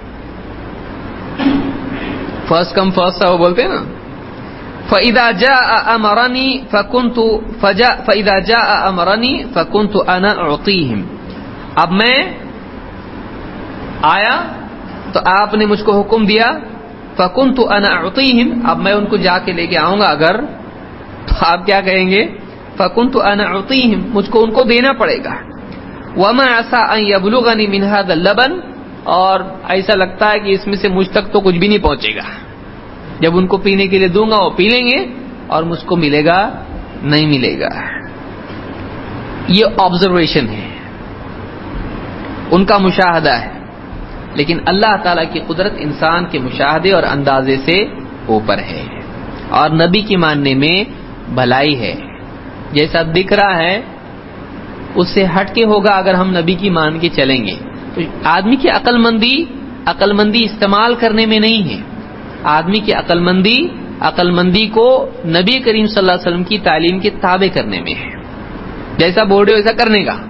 Speaker 1: فرسٹ کم فرسٹ وہ بولتے ہیں نا. فَإِذَا جَاءَ أَمَرَنِي فَكُنْتُ فَجَاءَ فَإِذَا جَاءَ أَمَرَنِي فَكُنْتُ أَنَا أُعْطِيهِمْ. اب میں آیا تو آپ نے مجھ کو حکم دیا, فَكُنْتُ أَنَا أُعْطِيهِمْ, اب میں ان کو جا کے لے کے آؤں گا اگر, تو آپ کیا کہیں گے, فَكُنْتُ أَنَا أُعْطِيهِمْ, مجھ کو ان کو دینا پڑے گا. وَمَا عَسَىٰ أَن يَبْلُغَنِي مِنْ هَذَا اللَّبَنِ, اور ایسا لگتا ہے کہ اس میں سے مجھ تک تو کچھ بھی نہیں پہنچے گا. جب ان کو پینے کے لیے دوں گا وہ پی لیں گے, اور مجھ کو ملے گا نہیں ملے گا. یہ آبزرویشن ہے, ان کا مشاہدہ ہے. لیکن اللہ تعالیٰ کی قدرت انسان کے مشاہدے اور اندازے سے اوپر ہے, اور نبی کی ماننے میں بھلائی ہے. جیسا دکھ رہا ہے اس سے ہٹ کے ہوگا اگر ہم نبی کی مان کے چلیں گے. تو آدمی کی عقل مندی عقل مندی استعمال کرنے میں نہیں ہے. آدمی کی عقل مندی عقل مندی کو نبی کریم صلی اللہ علیہ وسلم کی تعلیم کے تابع کرنے میں ہے. جیسا بول رہے ہو ویسا کرنے کا.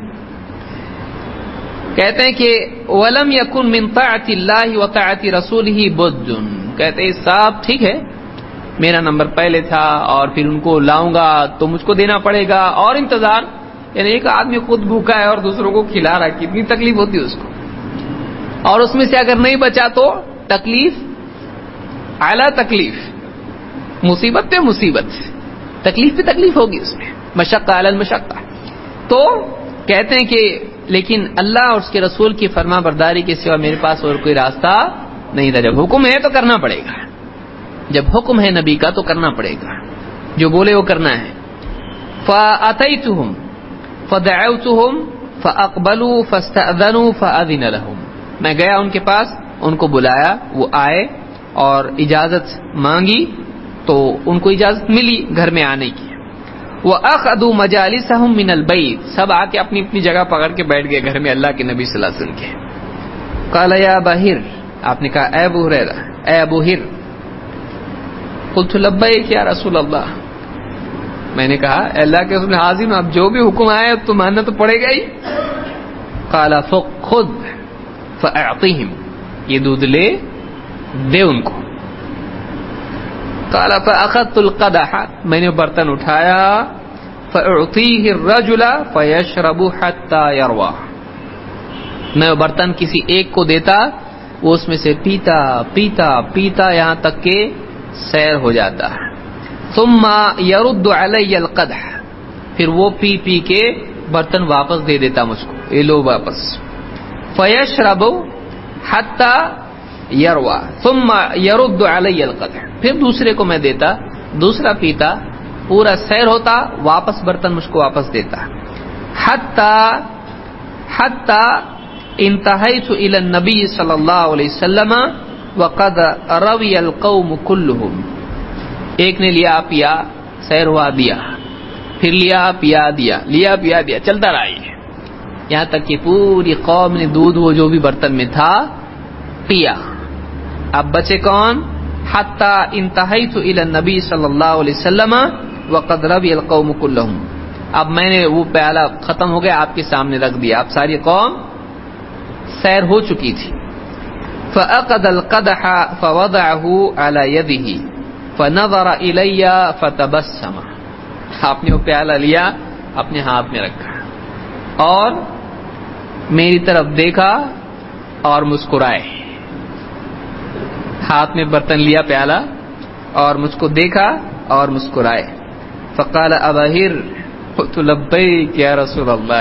Speaker 1: کہتے ہیں کہ وَلَمْ يَكُنْ مِنْ طَاعَةِ اللَّهِ وَطَاعَةِ رَسُولِهِ بُدٌّ. کہتے ہیں صاحب ٹھیک ہے, میرا نمبر پہلے تھا اور پھر ان کو لاؤں گا تو مجھ کو دینا پڑے گا, اور انتظار. یعنی ایک آدمی خود بھوکا ہے اور دوسروں کو کھلا رہا ہے, کتنی تکلیف ہوتی ہے اس کو. اور اس میں سے اگر نہیں بچا تو تکلیف اعلیٰ تکلیف, مصیبت پہ مصیبت, تکلیف پہ تکلیف ہوگی اس میں, مشقہ علی المشقہ. تو کہتے ہیں کہ لیکن اللہ اور اس کے رسول کی فرما برداری کے سوا میرے پاس اور کوئی راستہ نہیں تھا. جب حکم ہے تو کرنا پڑے گا, جب حکم ہے نبی کا تو کرنا پڑے گا, جو بولے وہ کرنا ہے. فَأَتَيْتُهُمْ فَدَعَوْتُهُمْ فَأَقْبَلُوا فَاسْتَأْذَنُوا فَأَذِنَ لَهُمْ. میں گیا ان کے پاس, ان کو بلایا, وہ آئے اور اجازت مانگی تو ان کو اجازت ملی گھر میں آنے کی. وَأَخَذُوا مَجَالِسَهُمْ مِنَ الْبَيْتِ. سب آ کے اپنی اپنی جگہ پکڑ کے بیٹھ گئے گھر میں اللہ کے نبی صلی اللہ علیہ وسلم کے. قَالَ يَا بَهِرْ, آپ نے کہا اے ابو ہریرہ, اے ابو ہر. قلت لبیک یا رسول اللہ, میں نے کہا اے اللہ کے رسول حاضر, اب جو بھی حکم آئے تو ماننا تو پڑے گا ہی. قال فخذ فاعطهم, یہ دودھ لے دے ان کو. قال فاخذت القدح, میں نے برتن اٹھایا, فاعطيه الرجل فيشرب حتى يروى, میں برتن کسی ایک کو دیتا, وہ اس میں سے پیتا پیتا پیتا یہاں تک کہ سیر ہو جاتا. ثم يرد علي القدح, پھر وہ پی پی کے برتن واپس دے دیتا مجھ کو, یہ لو واپس. فيشرب حتى يروى ثم يرد علي القدح, پھر دوسرے کو میں دیتا, دوسرا پیتا, پورا سیر ہوتا, واپس برتن مجھ کو واپس دیتا. حتى حتى انتهيت الى النبي صلی اللہ علیہ وسلم وقد روي القوم كلهم. ایک نے لیا پیا, سیر ہوا, دیا, پھر لیا پیا دیا, لیا پیا دیا, چلتا رہا یہ, یہاں تک کہ پوری قوم نے دودھ وہ جو بھی برتن میں تھا پیا. اب بچے کون؟ حتی انتہیت الی النبی صلی اللہ علیہ وسلم وقد روی القوم كلهم. اب میں نے وہ پیالہ ختم ہو گیا, آپ کے سامنے رکھ دیا, اب ساری قوم سیر ہو چکی تھی. فأخذ القدح فوضعه على يده فنظر الی فتبسم. آپ نے وہ پیالہ لیا, اپنے ہاتھ میں رکھا اور میری طرف دیکھا اور مسکرائے. ہاتھ میں برتن لیا پیالہ اور مجھ کو دیکھا اور مسکرائے. فقال ابا ہر, قلت لبیک یا رسول اللہ.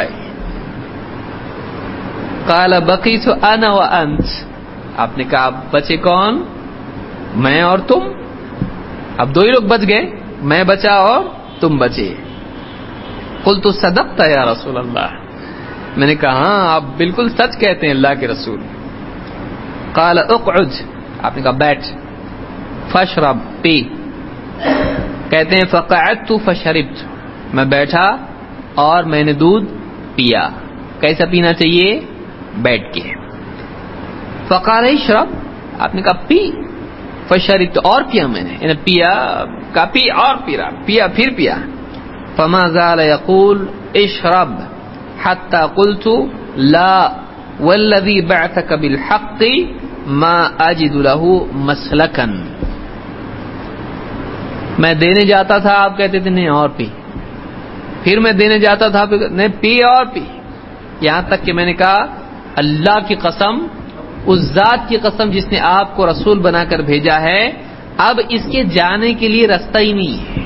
Speaker 1: قال بقیت انا وانت, آپ نے کہا بچے کون؟ میں اور تم. اب دو ہی لوگ بچ گئے, میں بچا اور تم بچے. قلت صدقت یا رسول اللہ, میں نے کہا ہاں آپ بالکل سچ کہتے ہیں اللہ کے رسول. قال اقعد, آپ نے کہا بیٹھ. فاشرب, پی. کہتے ہیں فقعدت فشربت, میں بیٹھا اور میں نے دودھ پیا. کیسا پینا چاہیے؟ بیٹھ کے. فقال اشرب, آپ نے کہا پی. فشربت, اور پیا میں نے, یعنی پیا کا پی اور پی رہا, پیا پھر پیا. فما زال یقول اشرب حتى قلت لا والذي بعثك بالحق ما اجد له مسلكا. میں دینے جاتا تھا، آپ کہتے تھے نہیں اور پی، پھر میں دینے جاتا تھا، نہیں پی اور پی، یہاں تک کہ میں نے کہا اللہ کی قسم، اس ذات کی قسم جس نے آپ کو رسول بنا کر بھیجا ہے، اب اس کے جانے کے لیے راستہ ہی نہیں ہے.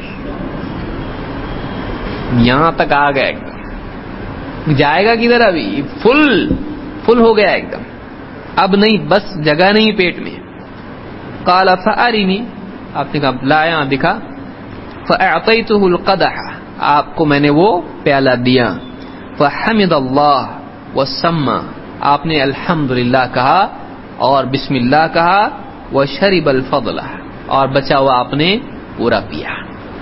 Speaker 1: یہاں تک آ گیا، ایک دم جائے گا کدھر، ابھی فل فل ہو گیا ایک دم، اب نہیں، بس جگہ نہیں پیٹ میں. قال فارنی، آپ نے کہا لا، یہاں دکھا. فاعطیته القدح، آپ کو میں نے وہ پیالہ دیا. فحمد اللہ وسمى، آپ نے الحمدللہ کہا اور بسم اللہ کہا. وشرب الفضل، اور بچا ہوا آپ نے پورا پیا.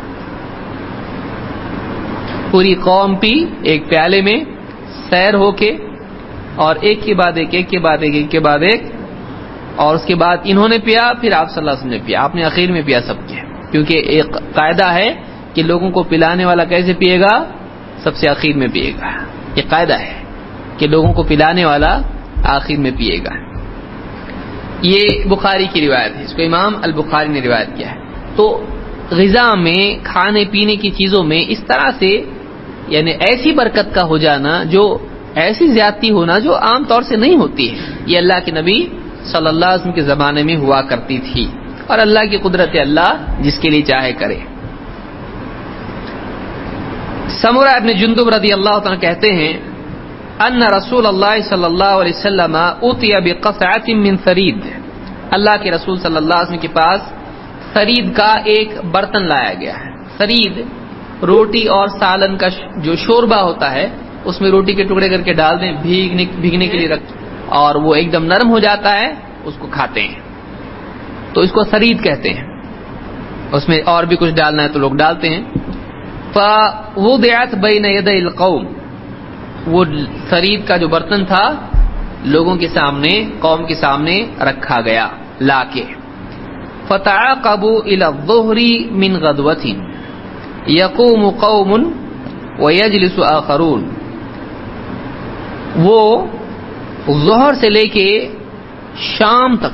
Speaker 1: پوری قوم پی ایک پیالے میں، سیر ہو کے، اور ایک کے بعد ایک، ایک کے بعد ایک، ایک کے بعد ایک، اور اس کے بعد انہوں نے پیا، پھر آپ صلی اللہ علیہ وسلم نے پیا. آپ نے اخیر میں پیا سب کے، کیونکہ ایک قاعدہ ہے کہ لوگوں کو پلانے والا کیسے پیے گا، سب سے اخیر میں پیے گا. یہ قاعدہ ہے کہ لوگوں کو پلانے والا آخر میں پیے گا. یہ بخاری کی روایت ہے، اس کو امام البخاری نے روایت کیا ہے. تو غذا میں، کھانے پینے کی چیزوں میں اس طرح سے یعنی ایسی برکت کا ہو جانا، جو ایسی زیادتی ہونا جو عام طور سے نہیں ہوتی ہے، یہ اللہ کے نبی صلی اللہ علیہ وسلم کے زمانے میں ہوا کرتی تھی، اور اللہ کی قدرت اللہ جس کے لیے چاہے کرے. سمرہ ابن جندب رضی اللہ عنہ کہتے ہیں ان رسول اللہ صلی اللہ علیہ وسلم اوتی بقطعۃ من ثرید، اللہ کے رسول صلی اللہ علیہ وسلم کے پاس ثرید کا ایک برتن لایا گیا ہے. ثرید روٹی اور سالن کا جو شوربہ ہوتا ہے، اس میں روٹی کے ٹکڑے کر کے ڈال دیں، بھیگنے بھیگنے کے لیے رکھ، اور وہ ایک دم نرم ہو جاتا ہے، اس کو کھاتے ہیں، تو اس کو ثرید کہتے ہیں. اس میں اور بھی کچھ ڈالنا ہے تو لوگ ڈالتے ہیں. فوضعت بین یدی القوم، وہ ثرید کا جو برتن تھا لوگوں کے سامنے، قوم کے سامنے رکھا گیا لا کے. فتعاقبوا الى الظهر من غدوة يقوم قوم ويجلس آخرون، وہ ظہر سے لے کے شام تک،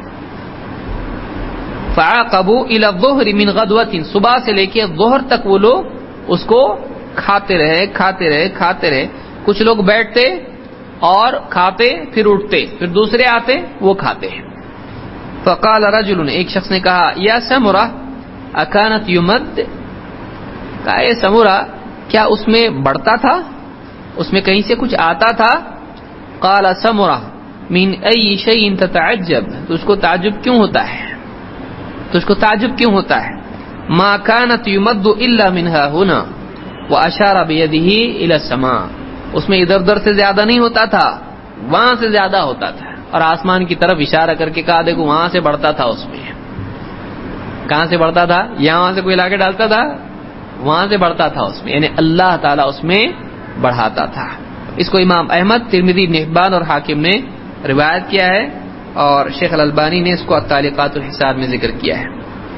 Speaker 1: فعاقبوا الى الظهر من غدوة، صبح سے لے کے ظہر تک وہ لوگ اس کو کھاتے رہے کھاتے رہے کھاتے رہے. کچھ لوگ بیٹھتے اور کھاتے، پھر اٹھتے، پھر دوسرے آتے وہ کھاتے. فقال رجل، ایک شخص نے کہا یا سمرہ اکانت یمد، کہا اے سمرہ کیا اس میں بڑھتا تھا، اس میں کہیں سے کچھ آتا تھا. قال سمرہ من ای شیء تتعجب، تو اس کو تعجب کیوں ہوتا ہے، تو اس کو تعجب کیوں ہوتا ہے. ما كانت يمد الا منها هنا واشار بيده الى السماء، اس میں ادھر ادھر سے زیادہ نہیں ہوتا تھا، وہاں سے زیادہ ہوتا تھا، اور آسمان کی طرف اشارہ کر کے کہا دیکھو وہاں سے بڑھتا تھا. اس میں کہاں سے بڑھتا تھا، یہاں سے کوئی لا کے ڈالتا تھا، وہاں سے بڑھتا تھا اس میں، یعنی اللہ تعالیٰ اس میں بڑھاتا تھا. اس کو امام احمد، ترمذی، ابن حبان اور حاکم نے روایت کیا ہے، اور شیخ الالبانی نے اس کو التعلیقات الحساب میں ذکر کیا ہے.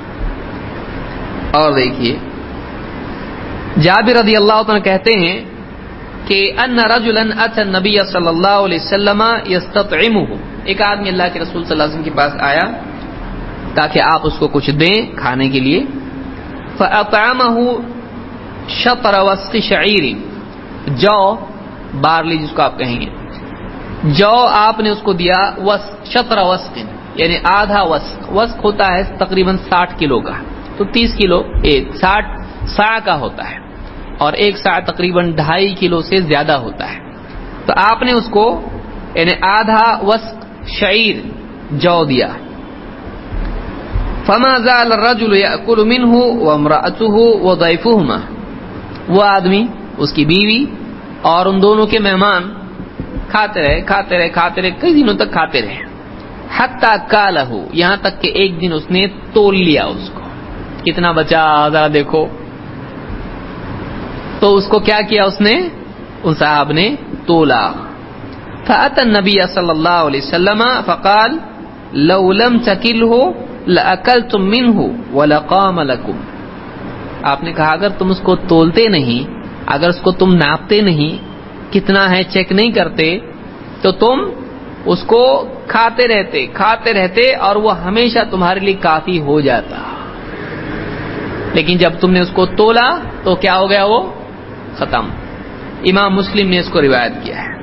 Speaker 1: اور دیکھیے جابر رضی اللہ عنہ کہتے ہیں کہ ان رجلا اتى النبي صلی اللہ علیہ وسلم يستطعمه، ایک آدمی اللہ کے رسول صلی اللہ علیہ وسلم کے پاس آیا تاکہ آپ اس کو کچھ دیں کھانے کے لیے. فاطعمه شطر وسق شعير، جو بارلی جس کو آپ کہیں گے، جو آپ نے اس کو دیا شطر وسق، یعنی آدھا وسق. وسق ہوتا ہے تقریباً ساٹھ کلو کا، تو تیس کلو ایک ساٹھ سا کا ہوتا ہے، اور ایک سا تقریباً ڈھائی کلو سے زیادہ ہوتا ہے. تو آپ نے اس کو یعنی آدھا وسق شعیر جو دیا. فما زال الرجل يأكل منه وامرأته وضيفهما، وہ آدمی، اس کی بیوی اور ان دونوں کے مہمان کھاتے رہے کھاتے رہے کھاتے رہے کئی دنوں تک کھاتے رہے. حتی کالہ، یہاں تک کہ ایک دن اس نے تول لیا، اس کو کتنا بچا ذرا دیکھو. تو اس کو کیا کیا اس نے، ان صاحب نے تولا. فأتى النبي صلی اللہ علیہ وسلم فقال لو لم تکلہ لأکلتم منہ ولقام لکم، آپ نے کہا اگر تم اس کو تولتے نہیں اگر اس کو تم ناپتے نہیں، کتنا ہے چیک نہیں کرتے، تو تم اس کو کھاتے رہتے کھاتے رہتے اور وہ ہمیشہ تمہارے لیے کافی ہو جاتا. لیکن جب تم نے اس کو تولا تو کیا ہو گیا؟ وہ ختم. امام مسلم نے اس کو روایت کیا ہے.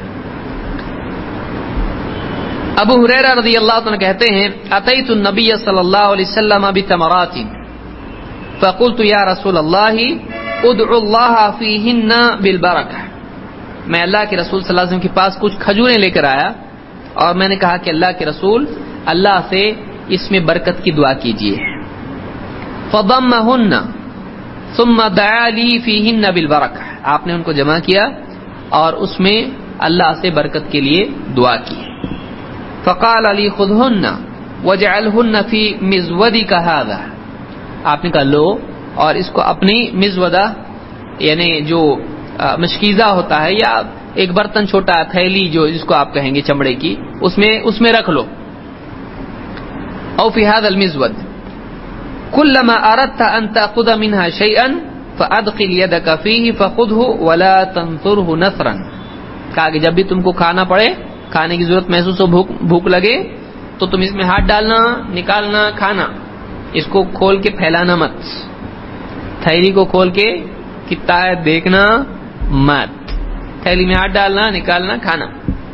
Speaker 1: ابو ہریرہ رضی اللہ عنہ کہتے ہیں اتیت النبی صلی اللہ علیہ وسلم بتمرات فقلت یا رسول اللہ ادعو اللہ فیہن بالبرکہ. میں اللہ کے رسول صلی اللہ علیہ وسلم کے پاس کچھ کھجوریں لے کر آیا اور میں نے کہا کہ اللہ کے رسول، اللہ سے اس میں برکت کی دعا کیجیے. فضمہن ثم دعا لی فیہن بالبرکہ. آپ نے ان کو جمع کیا اور اس میں اللہ سے برکت کے لیے دعا کی. فقال علی خذہن وجعلہن فی مزودک ھذا. آپ نے کہا لو اور اس کو اپنی مزودہ یعنی جو مشکیزہ ہوتا ہے یا ایک برتن چھوٹا تھیلی جو جس کو آپ کہیں گے چمڑے کی، اس میں اس میں رکھ لو. او فی ھذا المزود کلما اردت ان تاخذ منها شيئا فادخل يدك فيه فخذه ولا تنثره نثرا. کہا کہ جب بھی تم کو کھانا پڑے، کھانے کی ضرورت محسوس ہو، بھوک بھوک لگے، تو تم اس میں ہاتھ ڈالنا، نکالنا، کھانا. اس کو کھول کے پھیلانا مت. تھیلی کو کھول کے کتنا ہے دیکھنا مت. تھیلی میں ہاتھ ڈالنا، نکالنا، کھانا.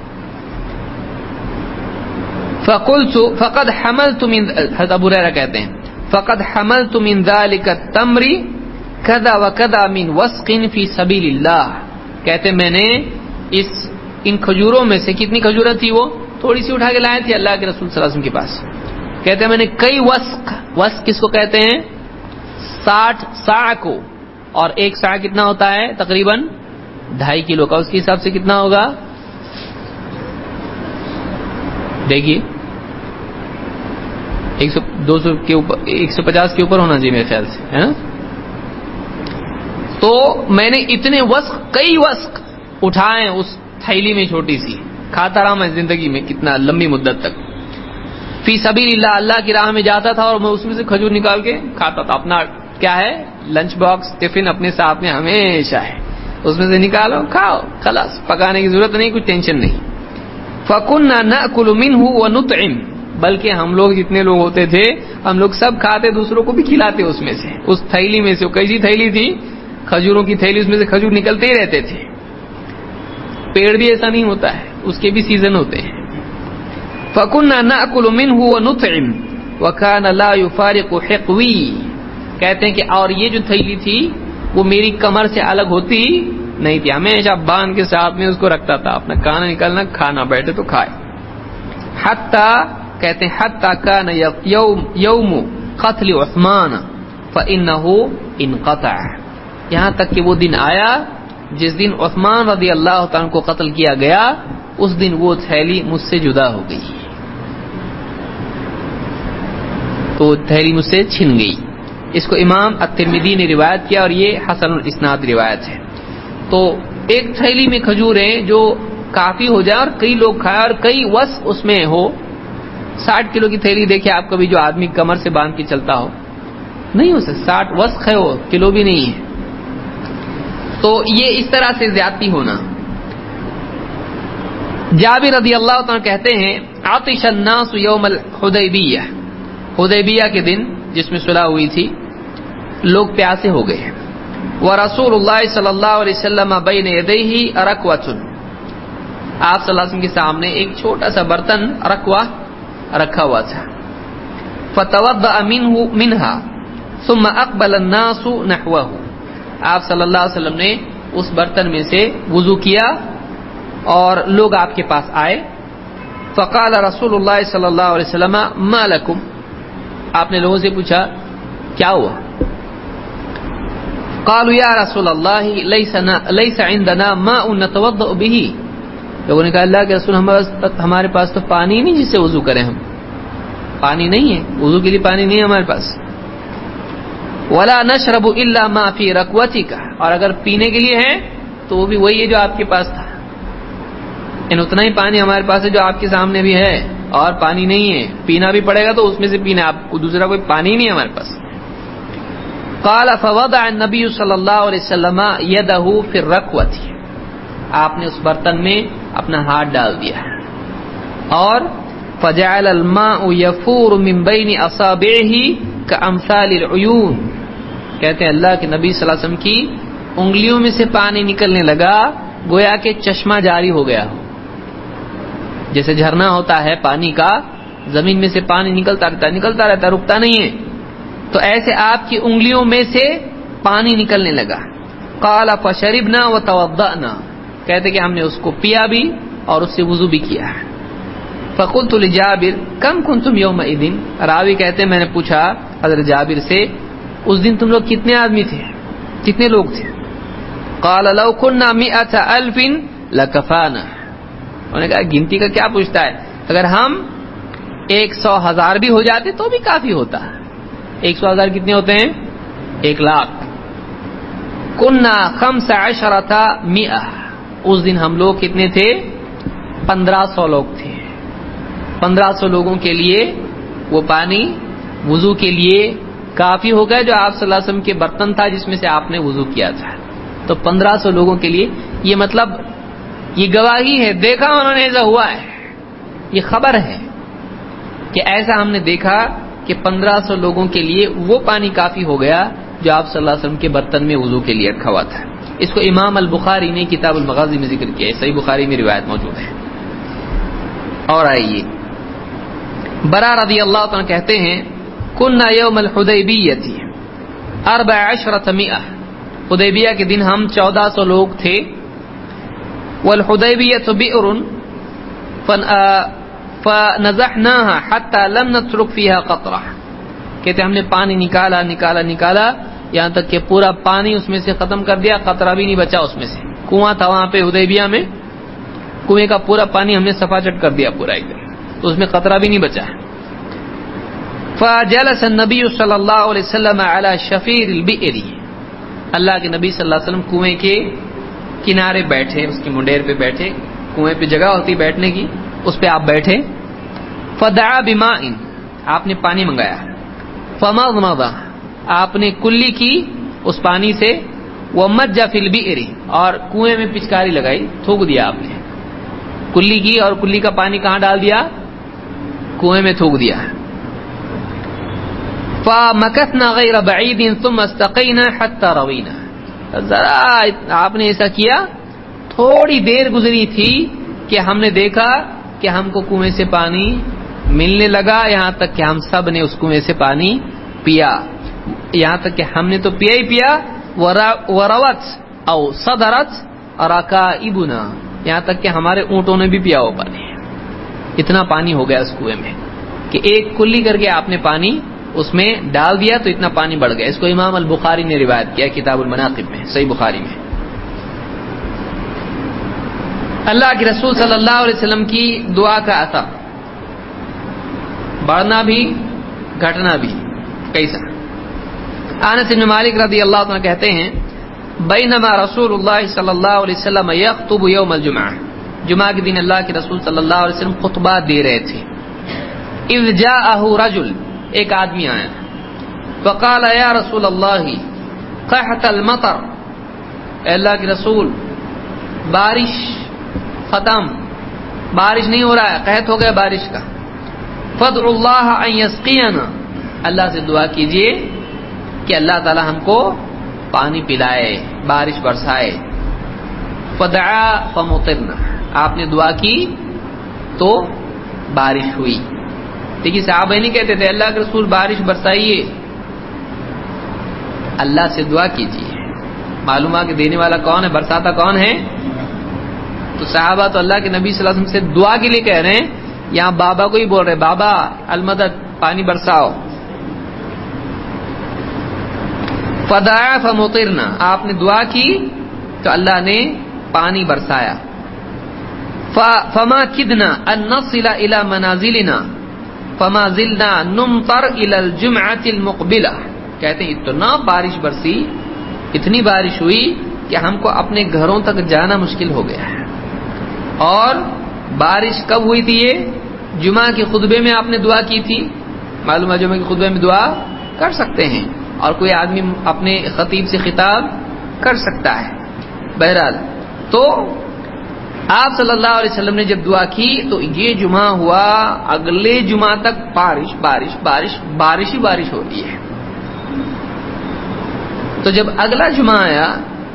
Speaker 1: فقلت فقد حملت من، حضرت ابو ہریرہ کہتے ہیں فقد حملت من ذلك التمر كذا وكذا من وسق في سبيل الله. کہتے میں نے اس ان کھجوروں میں سے، کتنی کھجوریں تھی؟ وہ تھوڑی سی اٹھا کے لائے تھے اللہ کے رسول صلی اللہ علیہ وسلم کے پاس. کہتے ہیں میں نے کئی وسق، وسق کس کو کہتے ہیں؟ ساٹھ سا کو. اور ایک سا کتنا ہوتا ہے؟ تقریباً ڈھائی کلو کا. اس کے حساب سے کتنا ہوگا؟ دیکھیے ایک سو دو سو کے اوپر، ایک سو پچاس کے اوپر ہونا چاہیے میرے خیال سے، ہے نا؟ تو میں نے اتنے وسق، کئی وسق اٹھائے اس تھیلی میں چھوٹی سی. کھاتا رہا میں زندگی میں کتنا لمبی مدت تک. فی سبیل اللہ، اللہ کی راہ میں جاتا تھا اور میں اس میں سے کھجور نکال کے کھاتا تھا. اپنا کیا ہے لنچ باکس، ٹفن اپنے ساتھ میں ہمیشہ ہے، اس میں سے نکالو کھاؤ، خلاص. پکانے کی ضرورت نہیں، کچھ ٹینشن نہیں. فَكُنَّا نَأْكُلُ مِنْهُ وَنُطْعِمُ. بلکہ ہم لوگ جتنے لوگ ہوتے تھے ہم لوگ سب کھاتے، دوسروں کو بھی کھلاتے اس میں سے، اس تھیلی میں سے. کیسی تھیلی تھی؟ کھجوروں کی تھیلی. اس میں سے کھجور نکلتے ہی رہتے تھے. پیڑ بھی ایسا نہیں ہوتا ہے، اس کے بھی سیزن ہوتے ہیں. فَكُنَّا نَأْكُلُ مِنْهُ وَنُطْعِمُ وَكَانَ لَا يُفَارِقُ حِقْوِي. کہتے ہیں کہ اور یہ جو تھیلی تھی وہ میری کمر سے الگ ہوتی نہیں تھی، ہمیشہ باندھ کے ساتھ میں اس کو رکھتا تھا. اپنا کھانا نکالنا، کھانا، بیٹھے تو کھائے. حتی کہتے ہیں حتی کان یوم یوم قتل عثمان فإنه انقطع. یہاں تک کہ وہ دن آیا جس دن عثمان رضی اللہ تعالیٰ کو قتل کیا گیا، اس دن وہ تھیلی مجھ سے جدا ہو گئی، تو تھیلی مجھ سے چھن گئی. اس کو امام الترمذی نے روایت کیا اور یہ حسن الاسناد روایت ہے. تو ایک تھیلی میں کھجوریں جو کافی ہو جائے اور کئی لوگ کھائے اور کئی وسق اس میں ہو. ساٹھ کلو کی تھیلی دیکھیں آپ کبھی، جو آدمی کمر سے باندھ کے چلتا ہو، نہیں ہو سکتا. ساٹھ وسق ہے، وہ کلو بھی نہیں ہے. تو یہ اس طرح سے زیادتی ہونا. جابر رضی اللہ عنہ کہتے ہیں عطش الناس یوم الحدیبیہ. حدیبیہ کے دن جس میں صلح ہوئی تھی، لوگ پیاسے ہو گئے. ورسول اللہ صلی اللہ علیہ وسلم بین یدیہ رکوۃ. آپ صلی اللہ علیہ وسلم کے سامنے ایک چھوٹا سا برتن رکوہ رکھا ہوا تھا. فتوضأ منہ منہا ثم اقبل الناس نحوہ. آپ صلی اللہ علیہ وسلم نے اس برتن میں سے وضو کیا اور لوگ آپ کے پاس آئے. فقال رسول اللہ صلی اللہ علیہ وسلم ما لکم. آپ نے لوگوں سے پوچھا کیا ہوا؟ قالوا یا رسول اللہ لیس عندنا ماء نتوضأ به. لوگوں نے کہا اللہ کے رسول ہمارے پاس تو پانی نہیں جس سے وضو کریں، ہم پانی نہیں ہے، وضو کے لیے پانی نہیں ہے ہمارے پاس. ولا نشرب الا ما فی رکوتک. اور اگر پینے کے لیے ہے تو وہ بھی وہی ہے جو آپ کے پاس تھا. ان اتنا ہی پانی ہمارے پاس ہے جو آپ کے سامنے بھی ہے، اور پانی نہیں ہے. پینا بھی پڑے گا تو اس میں سے پینا، آپ کو دوسرا کوئی پانی نہیں ہے ہمارے پاس. قال فوضع النبی صلی اللہ علیہ وسلم یدہ فی الرکوۃ، آپ نے اس برتن میں اپنا ہاتھ ڈال دیا اور فجعل الماء یفور من بین اصابعہ کامثال العیون، کہتے ہیں اللہ کے نبی صلی اللہ علیہ وسلم کی انگلیوں میں سے پانی نکلنے لگا گویا کہ چشمہ جاری ہو گیا ہو، جیسے جھرنا ہوتا ہے پانی کا، زمین میں سے پانی نکلتا رہتا ہے نکلتا رہتا ہے رکتا نہیں ہے، تو ایسے آپ کی انگلیوں میں سے پانی نکلنے لگا۔ قال فشربنا وتوضأنا، کہتے کہ ہم نے اس کو پیا بھی اور اس سے وضو بھی کیا۔ فقلت لجابر کم کنتم یومئذ، راوی کہتے ہیں میں نے پوچھا حضرت جابر سے اس دن تم لوگ کتنے آدمی تھے، کتنے لوگ تھے؟ قال لو كنا مئة ألف لكفانا، انہوں نے کہا گنتی کا کیا پوچھتا ہے، اگر ہم ایک سو ہزار بھی ہو جاتے تو بھی کافی ہوتا۔ ایک سو ہزار کتنے ہوتے ہیں؟ ایک لاکھ۔ كنا خمس عشرة مئة، اس دن ہم لوگ کتنے تھے؟ پندرہ سو لوگ تھے۔ پندرہ سو لوگوں کے لیے وہ پانی وضو کے لیے کافی ہو گیا جو آپ صلی اللہ علیہ وسلم کے برتن تھا جس میں سے آپ نے وضو کیا تھا، تو پندرہ سو لوگوں کے لیے، یہ مطلب یہ گواہی ہے، دیکھا انہوں نے ایسا ہوا ہے، یہ خبر ہے کہ ایسا ہم نے دیکھا کہ پندرہ سو لوگوں کے لیے وہ پانی کافی ہو گیا جو آپ صلی اللہ علیہ وسلم کے برتن میں وضو کے لیے رکھا ہوا تھا۔ اس کو امام البخاری نے کتاب المغازی میں ذکر کیا ہے، صحیح بخاری میں روایت موجود ہے۔ اور آئیے برا رضی اللہ عنہ کہتے ہیں کننا یوم الحدیبیہ اربع عشرۃ مئہ، حدیبیہ کے دن ہم چودہ سو لوگ تھے۔ والحدیبیہ بئر فنزحناها حتى لم نترك فيها قطرہ، کہتے ہم نے پانی نکالا نکالا نکالا یہاں تک کہ پورا پانی اس میں سے ختم کر دیا، قطرہ بھی نہیں بچا اس میں سے۔ کنواں تھا وہاں پہ حدیبیہ میں، کنویں کا پورا پانی ہم نے صفا چٹ کر دیا پورا ایک دم، تو اس میں قطرہ بھی نہیں بچا۔ فجلس النبی صلی اللہ علیہ وسلم علی شفیر البئر، اللہ کے نبی صلی اللہ علیہ وسلم کنویں کے کنارے بیٹھے، اس کی منڈیر پہ بیٹھے، کنویں پہ جگہ ہوتی بیٹھنے کی، اس پہ آپ بیٹھے۔ فدعا بماء، آپ نے پانی منگایا۔ فمضمض، آپ نے کلی کی اس پانی سے، ومج فی البئر، اور کنویں میں پچکاری لگائی، تھوک دیا آپ نے، کلی کی اور کلی کا پانی کہاں ڈال دیا؟ کنویں میں تھوک دیا۔ فمکثنا غیر بعید ثم استقینا حتی روینا، ذرا آپ نے ایسا کیا، تھوڑی دیر گزری تھی کہ ہم نے دیکھا کہ ہم کو کنویں سے پانی ملنے لگا، یہاں تک کہ ہم سب نے اس کنویں سے پانی پیا، یہاں تک کہ ہم نے تو پیا ہی پیا۔ وروت او صدرت رکائبنا، یہاں تک کہ ہمارے اونٹوں نے بھی پیا وہ پانی، اتنا پانی ہو گیا اس کنویں میں کہ ایک کلی کر کے آپ نے پانی اس میں ڈال دیا تو اتنا پانی بڑھ گیا۔ اس کو امام البخاری نے روایت کیا کتاب المناقب میں، صحیح بخاری میں۔ اللہ کے رسول صلی اللہ علیہ وسلم کی دعا کا اثر، بڑھنا بھی گھٹنا بھی کیسا؟ انس بن مالک رضی اللہ عنہ کہتے ہیں بینما رسول اللہ صلی اللہ علیہ وسلم یخطب یوم الجمعہ، جمعہ کے دن اللہ کے رسول صلی اللہ علیہ وسلم خطبہ دے رہے تھے۔ اذ جاءہ رجل، ایک آدمی آیا، فقال یا رسول اللہ قحط المطر، اے اللہ کے رسول بارش ختم، بارش نہیں ہو رہا ہے، قحط ہو گیا بارش کا۔ فادعوا اللہ ان یسقینا، اللہ سے دعا کیجئے کہ اللہ تعالی ہم کو پانی پلائے، بارش برسائے۔ فدعا فمطرنا، آپ نے دعا کی تو بارش ہوئی۔ دیکھیے صحابہ نہیں کہتے تھے اللہ کے رسول بارش برسائیے، اللہ سے دعا کیجیے، معلوم ہے کہ دینے والا کون ہے، برساتا کون ہے؟ تو صحابہ تو اللہ کے نبی صلی اللہ علیہ وسلم سے دعا کے لیے کہہ رہے ہیں، یہاں بابا کو ہی بول رہے بابا المدد، پانی برساؤ۔ فدعا فمطرنا، آپ نے دعا کی تو اللہ نے پانی برسایا۔ فما کدنا ان نصل الى منازلنا فما زلنا نمطر الى الجمعة المقبلہ، کہتے ہیں اتنا بارش برسی، اتنی بارش ہوئی کہ ہم کو اپنے گھروں تک جانا مشکل ہو گیا ہے۔ اور بارش کب ہوئی تھی؟ یہ جمعہ کے خطبے میں آپ نے دعا کی تھی، معلوم ہے جمعہ کے خطبے میں دعا کر سکتے ہیں۔ اور کوئی آدمی اپنے خطیب سے خطاب کر سکتا ہے. بہرحال تو آپ صلی اللہ علیہ وسلم نے جب دعا کی تو یہ جمعہ ہوا، اگلے جمعہ تک بارش بارش بارش بارش ہی بارش ہو رہی ہے. تو جب اگلا جمعہ آیا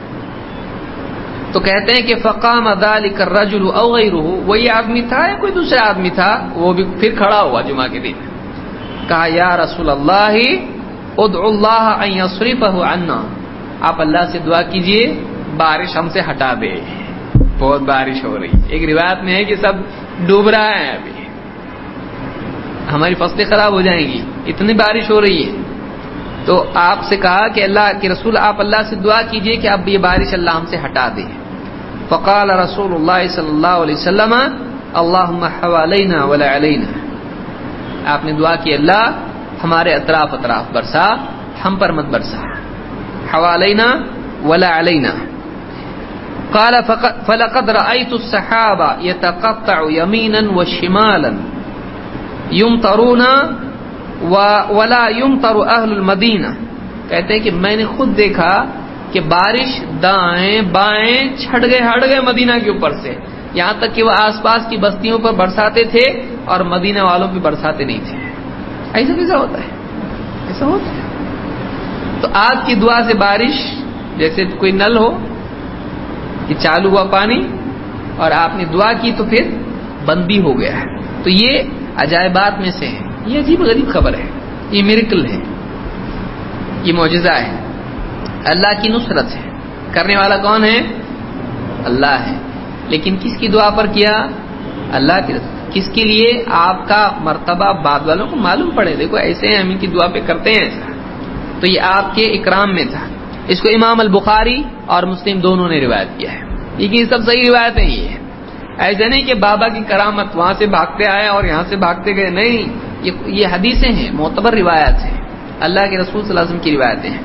Speaker 1: تو کہتے ہیں کہ فقام ذلك الرجل او غیره، وہی آدمی تھا یا کوئی دوسرا آدمی تھا، وہ بھی پھر کھڑا ہوا جمعہ کے دن. کہا یا رسول اللہ ادعو اللہ ان یصرفہ عنا، آپ اللہ سے دعا کیجئے بارش ہم سے ہٹا دے، بہت بارش ہو رہی. ایک روایت میں ہے کہ سب ڈوب رہا ہے، ابھی ہماری فصلیں خراب ہو جائیں گی، اتنی بارش ہو رہی ہے. تو آپ سے کہا کہ اللہ کے رسول آپ اللہ سے دعا کیجئے کہ اب یہ بارش اللہ ہم سے ہٹا دے. فقال رسول اللہ صلی اللہ علیہ وسلم اللہم حوالینا ولا علینا، آپ نے دعا کی اللہ ہمارے اطراف اطراف برسا، ہم پر مت برسا. حوالینا ولا علینا. قال فلقد رأيت السحابة يتقطع يمينا وشمالا يمطرون ولا يمطر اهل المدینہ. کہتے ہیں کہ میں نے خود دیکھا کہ بارش دائیں بائیں چھٹ گئے ہٹ گئے مدینہ کے اوپر سے، یہاں تک کہ وہ آس پاس کی بستیوں پر برساتے تھے اور مدینہ والوں پہ برساتے نہیں تھے. ایسا کیسا ہوتا ہے؟ ایسا ہوتا ہے. تو آپ کی دعا سے بارش جیسے کوئی نل ہو کہ چالو ہوا پانی اور آپ نے دعا کی تو پھر بند بھی ہو گیا ہے. تو یہ عجائبات میں سے ہے، یہ عجیب غریب خبر ہے، یہ میریکل ہے، یہ معجزہ ہے، اللہ کی نصرت ہے. کرنے والا کون ہے؟ اللہ ہے. لیکن کس کی دعا پر کیا؟ اللہ کی. کس کے لیے؟ آپ کا مرتبہ بعد والوں کو معلوم پڑے، دیکھو ایسے ہیں ہم ان کی دعا پہ کرتے ہیں ایسا. تو یہ آپ کے اکرام میں تھا. اس کو امام البخاری اور مسلم دونوں نے روایت کیا ہے. یہ سب صحیح روایت ہیں. یہ ایسا نہیں کہ بابا کی کرامت وہاں سے بھاگتے آئے اور یہاں سے بھاگتے گئے، نہیں، یہ حدیثیں ہیں، معتبر روایت ہیں، اللہ کے رسول صلی اللہ علیہ وسلم کی روایتیں ہیں.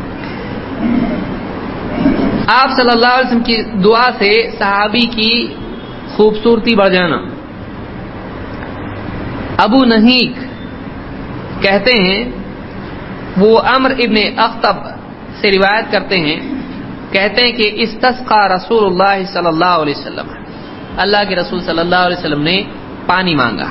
Speaker 1: آپ صلی اللہ علیہ وسلم کی دعا سے صحابی کی خوبصورتی بڑھ جانا. ابو نہیک کہتے ہیں، وہ عمر ابن اخطب سے روایت کرتے ہیں، کہتے ہیں کہ استسقى رسول اللہ صلی اللہ علیہ وسلم، اللہ کے رسول صلی اللہ علیہ وسلم نے پانی مانگا.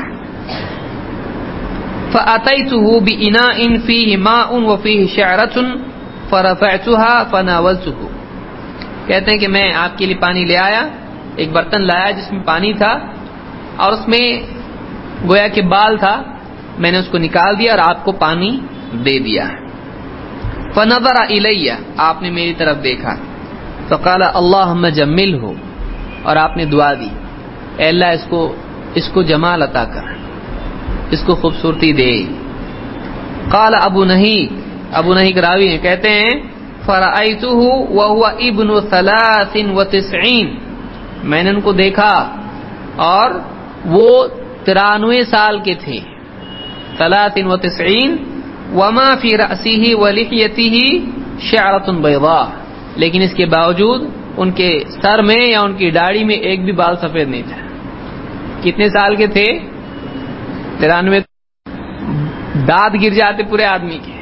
Speaker 1: فأتيته بإناء فيه ماء وفيه شعرة فرفعتها فناولته. کہتے ہیں کہ میں آپ کے لیے پانی لے آیا، ایک برتن لایا جس میں پانی تھا اور اس میں گویا کہ بال تھا، میں نے اس کو نکال دیا اور آپ کو پانی دے دیا. فنظر الی، آپ نے میری طرف دیکھا. فقال اللہم جملہ، اور آپ نے دعا دی اے اللہ اس کو اس کو جمال عطا کر، اس کو خوبصورتی دے. قال ابو نہیک، ابو نہیک راوی ہیں، کہتے ہیں فرأیتہ وہو ابن ثلاث وتسعین، میں نے ان کو دیکھا اور وہ ترانوے سال کے تھے. ثلاث وتسعین وما فی رأسہ ولحیتہ شعرۃ بیضاء، لیکن اس کے باوجود ان کے سر میں یا ان کی داڑھی میں ایک بھی بال سفید نہیں تھا. کتنے سال کے تھے؟ ترانوے. دانت گر جاتے پورے آدمی کے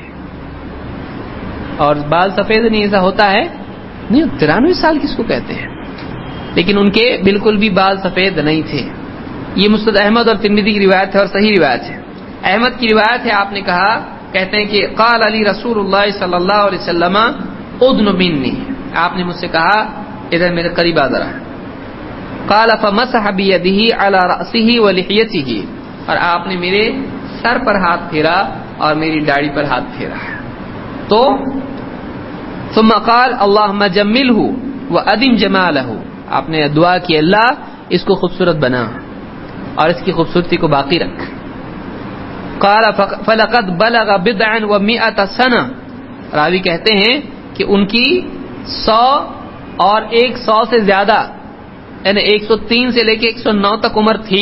Speaker 1: اور بال سفید نہیں، ایسا ہوتا ہے نہیں. ترانوے سال کس کو کہتے ہیں؟ لیکن ان کے بالکل بھی بال سفید نہیں تھے. یہ مسند احمد اور ترمذی کی روایت ہے اور صحیح روایت ہے. احمد کی روایت ہے، آپ نے کہا، کہتے ہیں کہ قال علی رسول اللہ صلی اللہ علیہ وسلم ادن منی، آپ نے مجھ سے کہا ادھر میرے قریب آ ذرا. قال فمسح بيده على رأسه ولحيته، اور آپ نے میرے سر پر ہاتھ پھیرا اور میری داڑھی پر ہاتھ پھیرا. تو ثم قال اللهم جمله وادم جماله، آپ نے دعا کی اللہ اس کو خوبصورت بنا اور اس کی خوبصورتی کو باقی رکھ. قال فلقد بلغ بضعا ومئة سنة، راوی کہتے ہیں کہ ان کی سو اور ایک سو سے زیادہ یعنی ایک سو تین سے لے کے ایک سو نو تک عمر تھی.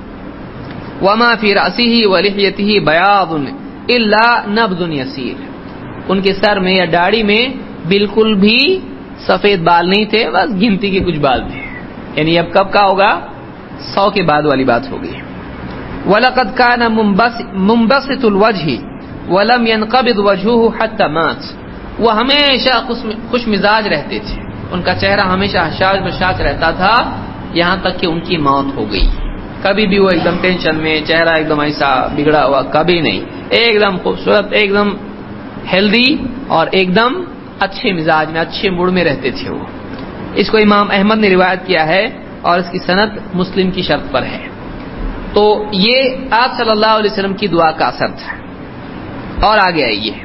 Speaker 1: وما فی رأسہ ولحیتہ بیاض الا نبض یسیر، ان کے سر میں یا داڑھی میں بالکل بھی سفید بال نہیں تھے، بس گنتی کے کچھ بال تھے. یعنی اب کب کا ہوگا؟ سو کے بعد والی بات ہوگی. وَلَقَدْ كَانَ مُنبَسِطُ الْوَجْهِ ولم ينقبض وجهه حتى مات. وہ ہمیشہ خوش مزاج رہتے تھے، ان کا چہرہ ہمیشہ حشاش بشاش رہتا تھا یہاں تک کہ ان کی موت ہو گئی. کبھی بھی وہ ایک دم ٹینشن میں، چہرہ ایک دم ایسا بگڑا ہوا کبھی نہیں، ایک دم خوبصورت، ایک دم ہیلدی اور ایک دم اچھے مزاج میں، اچھے موڈ میں رہتے تھے وہ. اس کو امام احمد نے روایت کیا ہے اور اس کی سند مسلم کی شرط پر ہے. تو یہ آپ صلی اللہ علیہ وسلم کی دعا کا اثر تھا. اور آگے آئیے،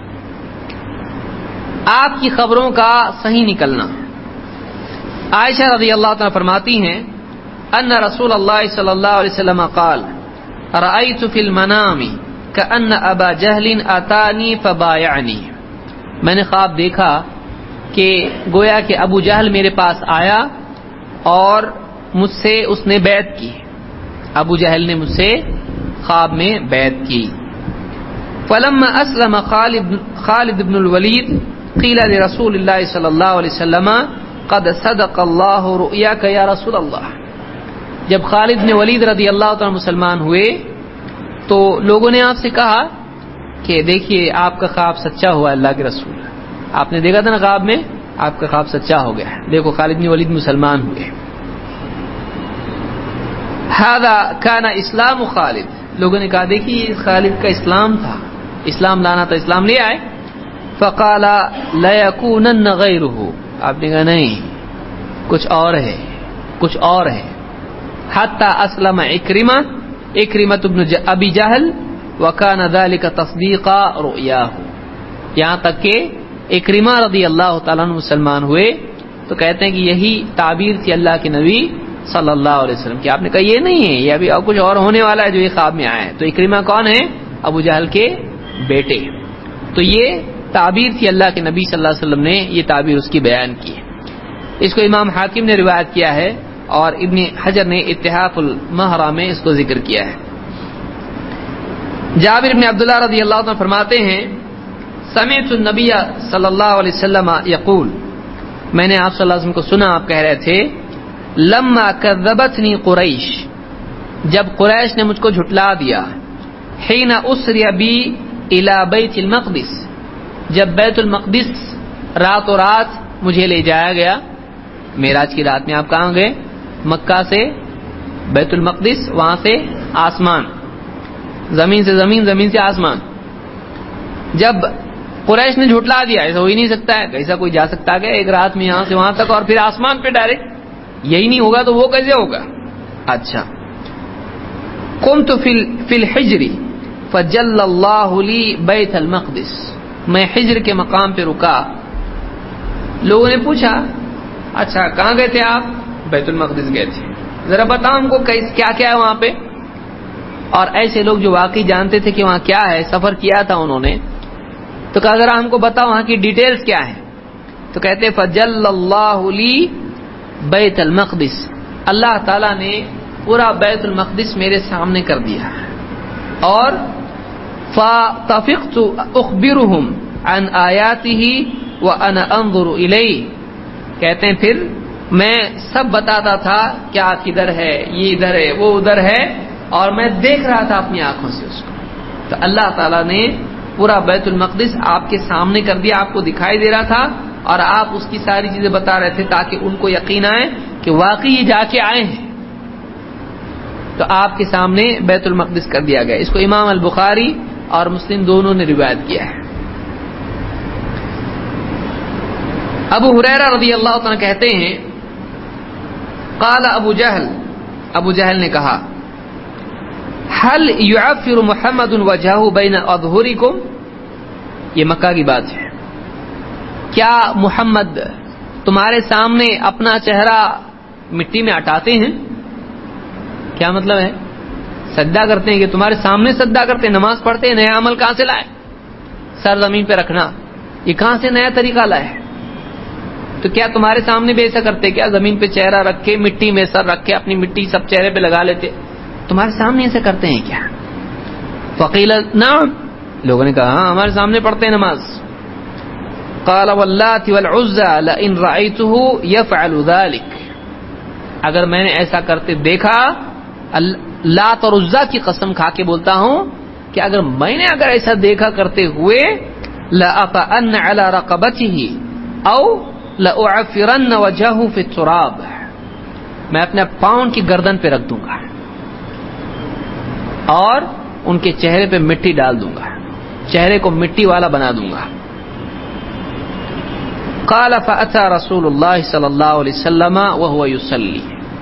Speaker 1: آپ کی خبروں کا صحیح نکلنا. عائشہ رضی اللہ عنہا فرماتی ہیں ان رسول اللہ صلی اللہ علیہ وسلم قال رأيت في المنام كأن ابا جہل اتانی فبايعني. میں نے خواب دیکھا کہ گویا کہ ابو جہل میرے پاس آیا اور مجھ سے اس نے بیعت کی. ابو جہل نے مجھ سے خواب میں بیعت کی. فلما اسلم خالد خالد بن الولید قیل لرسول اللہ صلی اللہ علیہ وسلم قد صدق اللہ رؤیاک یا رسول اللہ. جب خالد بن ولید رضی اللہ تعالی مسلمان ہوئے تو لوگوں نے آپ سے کہا کہ دیکھیے آپ کا خواب سچا ہوا اللہ کے رسول، آپ نے دیکھا تھا نا خواب میں، آپ کا خواب سچا ہو گیا، دیکھو خالد بن ولید مسلمان ہوئے. هذا كان اسلام خالد. لوگوں نے کہا دیکھیے خالد کا اسلام تھا، اسلام لانا تھا، اسلام لے آئے. فقال لا يكونن غيره. آپ نے کہا نہیں کچھ اور ہے، کچھ اور ہے. حتى اسلم اکرمہ اکرمۃ ابن ابی جہل وكان ذلك تصدیق رؤیاه. یہاں تک کہ اکرمہ رضی اللہ تعالیٰ عنہ مسلمان ہوئے تو کہتے ہیں کہ یہی تعبیر تھی اللہ کے نبی صلی اللہ علیہ وسلم کی. آپ نے کہا یہ نہیں ہے، یہ ابھی اور کچھ اور ہونے والا ہے جو یہ خواب میں آیا ہے. تو اکرمہ کون ہے؟ ابو جہل کے بیٹے. تو یہ تعبیر تھی اللہ کے نبی صلی اللہ علیہ وسلم نے یہ تعبیر اس کی بیان کی. اس کو امام حاکم نے روایت کیا ہے اور ابن حجر نے اتحاف المہرہ میں اس کو ذکر کیا ہے. جابر بن عبداللہ رضی اللہ عنہ فرماتے ہیں سمعت النبی صلی اللہ علیہ وسلم یقول. میں نے آپ صلی اللہ علیہ وسلم کو سنا آپ کہہ رہے تھے لما کذبتنی قریش. جب قریش نے مجھ کو جھٹلا دیا. حین اسری بی الی بیت المقدس. جب بیت المقدس راتوں رات مجھے لے جایا گیا. معراج کی رات میں آپ کہاں گئے؟ مکہ سے بیت المقدس، وہاں سے آسمان، زمین سے زمین، زمین سے آسمان. جب قریش نے جھٹلا دیا ایسا ہو ہی نہیں سکتا ہے، کیسا کوئی جا سکتا ہے ایک رات میں یہاں سے وہاں تک اور پھر آسمان پہ ڈائریکٹ؟ یہی نہیں ہوگا تو وہ کیسے ہوگا؟ اچھا. قمت فی الحجر فجل اللہ لی بیت المقدس. میں حجر کے مقام پہ رکا. لوگوں نے پوچھا اچھا کہاں گئے تھے آپ؟ بیت المقدس گئے تھے. ذرا بتاؤ ہم کو کیا کیا ہے وہاں پہ. اور ایسے لوگ جو واقعی جانتے تھے کہ وہاں کیا ہے، سفر کیا تھا انہوں نے، تو کہا ذرا ہم کو بتاؤ وہاں کی ڈیٹیلز کیا ہیں. تو کہتے فجل اللہ لی بیت المقدس. اللہ تعالیٰ نے پورا بیت المقدس میرے سامنے کر دیا. اور فطفقت اخبرهم عن آیاته وانا انظر الیہ. کہتے ہیں پھر میں سب بتاتا تھا کیا کدھر ہے، یہ ادھر ہے، وہ ادھر ہے، اور میں دیکھ رہا تھا اپنی آنکھوں سے اس کو. تو اللہ تعالیٰ نے پورا بیت المقدس آپ کے سامنے کر دیا، آپ کو دکھائی دے رہا تھا اور آپ اس کی ساری چیزیں بتا رہے تھے تاکہ ان کو یقین آئے کہ واقعی یہ جا کے آئے ہیں. تو آپ کے سامنے بیت المقدس کر دیا گیا. اس کو امام البخاری اور مسلم دونوں نے روایت کیا ہے. ابو ہریرہ رضی اللہ عنہ کہتے ہیں قال ابو جہل. ابو جہل نے کہا هل يعفر محمد وجهه بين اظهركم. یہ مکہ کی بات ہے. کیا محمد تمہارے سامنے اپنا چہرہ مٹی میں اٹاتے ہیں؟ کیا مطلب ہے؟ سجدہ کرتے ہیں کہ تمہارے سامنے سجدہ کرتے ہیں، نماز پڑھتے ہیں. نیا عمل کہاں سے لائے؟ سر زمین پہ رکھنا، یہ کہاں سے نیا طریقہ لائے؟ تو کیا تمہارے سامنے بھی ایسا کرتے؟ کیا زمین پہ چہرہ رکھ کے مٹی میں سر رکھ کے اپنی مٹی سب چہرے پہ لگا لیتے؟ تمہارے سامنے ایسا کرتے ہیں کیا؟ فقیل نعم. لوگوں نے کہا ہاں ہمارے سامنے پڑھتے ہیں نماز. قال واللات والعزى لئن رأيته يفعل ذلك. اگر میں نے ایسا کرتے دیکھا، لات اور عزا کی قسم کھا کے بولتا ہوں کہ کہ اگر میں نے اگر ایسا دیکھا کرتے ہوئے لأطأن على رقبته او لأعفرن وجهه في التراب، میں اپنے پاؤں کی گردن پہ رکھ دوں گا اور ان کے چہرے پہ مٹی ڈال دوں گا، چہرے کو مٹی والا بنا دوں گا۔ قال فأتى رسول اللہ صلی اللہ علیہ وسلم وهو يصلي،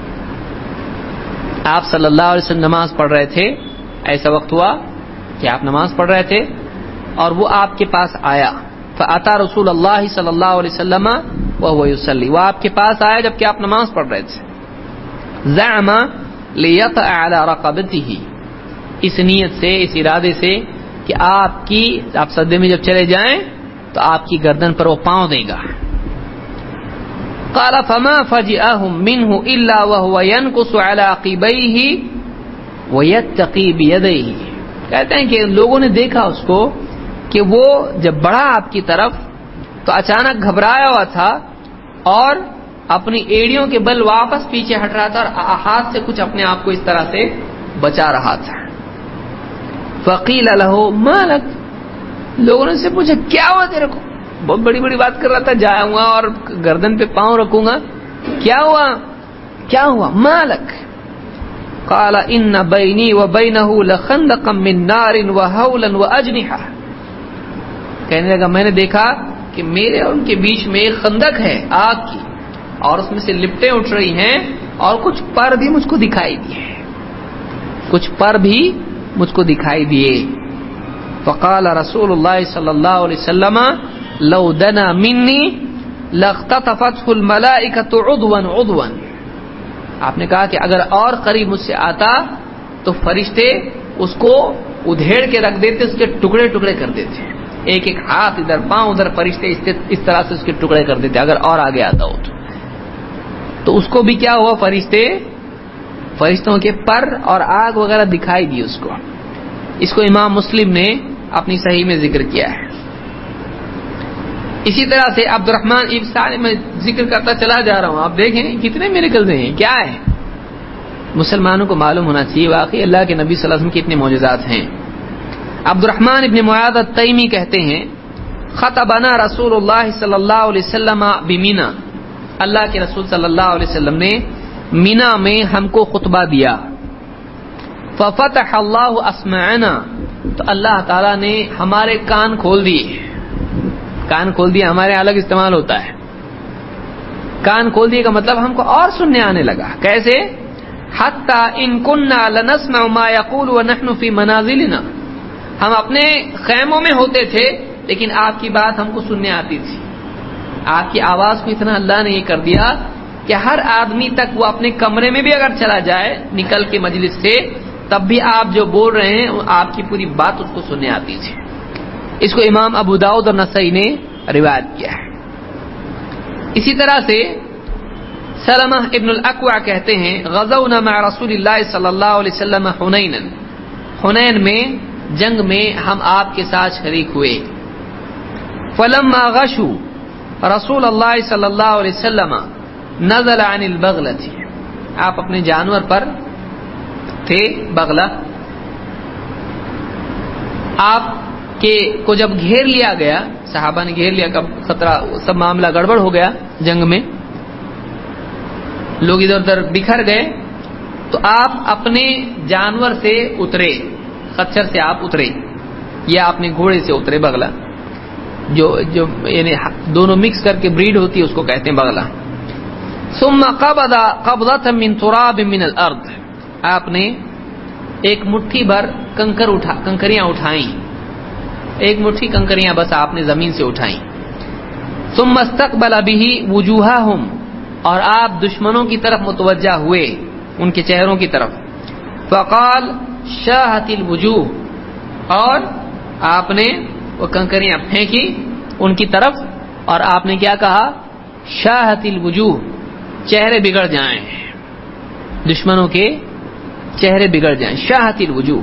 Speaker 1: آپ صلی اللہ علیہ وسلم نماز پڑھ رہے تھے، ایسا وقت ہوا کہ آپ نماز پڑھ رہے تھے اور وہ آپ کے پاس آیا۔ فأتى رسول اللہ صلی اللہ علیہ وسلم وهو يصلي، وہ آپ کے پاس آیا جبکہ آپ نماز پڑھ رہے تھے۔ زعم ليطأ على رقبته، اس نیت سے، اس ارادے سے کہ آپ کی آپ سجدے میں جب چلے جائیں تو آپ کی گردن پر وہ پاؤں دے گا۔ قال فما فجئهم منه الا وهو ينكص على عقبيه ويتقي بيديه، کہتے ہیں کہ لوگوں نے دیکھا اس کو کہ وہ جب بڑھا آپ کی طرف تو اچانک گھبرایا ہوا تھا اور اپنی ایڑیوں کے بل واپس پیچھے ہٹ رہا تھا اور ہاتھ سے کچھ اپنے آپ کو اس طرح سے بچا رہا تھا۔ فقیل له ما لك، لوگوں نے سے پوچھا کیا ہوا تیرے کو، بہت بڑی بڑی بات کر رہا تھا، جاؤں گا اور گردن پہ پاؤں رکھوں گا، کیا ہوا کیا ہوا ما لك؟ قال ان بینی وبینہ لخندقا من نار وہولا واجنحہ، کہنے لگا میں نے دیکھا کہ میرے اور ان کے بیچ میں ایک خندق ہے آگ کی اور اس میں سے لپٹیں اٹھ رہی ہیں اور کچھ پر بھی مجھ کو دکھائی دیے، کچھ پر بھی مجھ کو دکھائی دیے۔ فقال رسول اللہ صلی اللہ علیہ وسلم لو دنا منی لاختطفته الملائکۃ عضوا عضوا، آپ نے کہا کہ اگر اور قریب مجھ سے آتا تو فرشتے اس کو ادھیڑ کے رکھ دیتے، اس کے ٹکڑے ٹکڑے کر دیتے، ایک ایک ہاتھ ادھر پاؤں ادھر، فرشتے اس طرح سے اس کے ٹکڑے کر دیتے اگر اور آگے آتا ہو تو۔ تو اس کو بھی کیا ہوا، فرشتے فرشتوں کے پر اور آگ وغیرہ دکھائی دی اس کو۔ اس کو امام مسلم نے اپنی صحیح میں ذکر کیا ہے۔ اسی طرح سے عبد الرحمن ابن سالم میں ذکر کرتا چلا جا رہا ہوں، آپ دیکھیں کتنے میریکلز ہیں، کیا ہے، مسلمانوں کو معلوم ہونا چاہیے واقعی اللہ کے نبی صلی اللہ علیہ وسلم کے اتنے معجزات ہیں۔ عبد الرحمن ابن معاذ التیمی کہتے ہیں خطبنا رسول اللہ صلی اللہ علیہ وسلم بمنا، اللہ کے رسول صلی اللہ علیہ وسلم نے مینا میں ہم کو خطبہ دیا۔ ففتح اللہ اسمعنا، تو اللہ تعالیٰ نے ہمارے کان کھول دیے، کان کھول دیا ہمارے الگ استعمال ہوتا ہے، کان کھول دیے کا مطلب ہم کو اور سننے آنے لگا، کیسے؟ حتی ان کننا لنسمع ما یقول ونحن فی منازلنا، ہم اپنے خیموں میں ہوتے تھے لیکن آپ کی بات ہم کو سننے آتی تھی، آپ کی آواز کو اتنا اللہ نے یہ کر دیا کہ ہر آدمی تک وہ اپنے کمرے میں بھی اگر چلا جائے نکل کے مجلس سے تب بھی آپ جو بول رہے ہیں آپ کی پوری بات اس کو سننے آتی تھی۔ اس کو امام ابو داؤد اور نسائی نے روایت کیا ہے۔ اسی طرح سے سلمہ ابن الاکوع کہتے ہیں غزونا مع رسول اللہ صلی اللہ علیہ وسلم حنینا، حنین میں جنگ میں ہم آپ کے ساتھ شریک ہوئے۔ فلما غشوا رسول اللہ صلی اللہ علیہ وسلم نزل عن البغلۃ، آپ اپنے جانور پر تھے بغلہ، آپ کے کو جب گھیر لیا گیا، صحابہ نے گھیر لیا، کب خطرہ سب معاملہ گڑبڑ ہو گیا، جنگ میں لوگ ادھر ادھر بکھر گئے، تو آپ اپنے جانور سے اترے، خچر سے آپ اترے یا اپنے گھوڑے سے اترے، بغلہ جو جو یعنی دونوں مکس کر کے بریڈ ہوتی ہے اس کو کہتے ہیں بغلہ۔ ثم قبض قبضة من تراب من الارض، آپ نے ایک مٹھی بھر کنکر اٹھا کنکریاں اٹھائیں، ایک مٹھی کنکریاں بس آپ نے زمین سے اٹھائیں۔ ثم استقبل به وجوههم، اور آپ دشمنوں کی طرف متوجہ ہوئے، ان کے چہروں کی طرف۔ فقال شاہت الوجوہ، اور آپ نے وہ کنکریاں پھینکی ان کی طرف اور آپ نے کیا کہا؟ شاہت الوجوہ، چہرے بگڑ جائیں، دشمنوں کے چہرے بگڑ جائیں، شاہت الوجوہ۔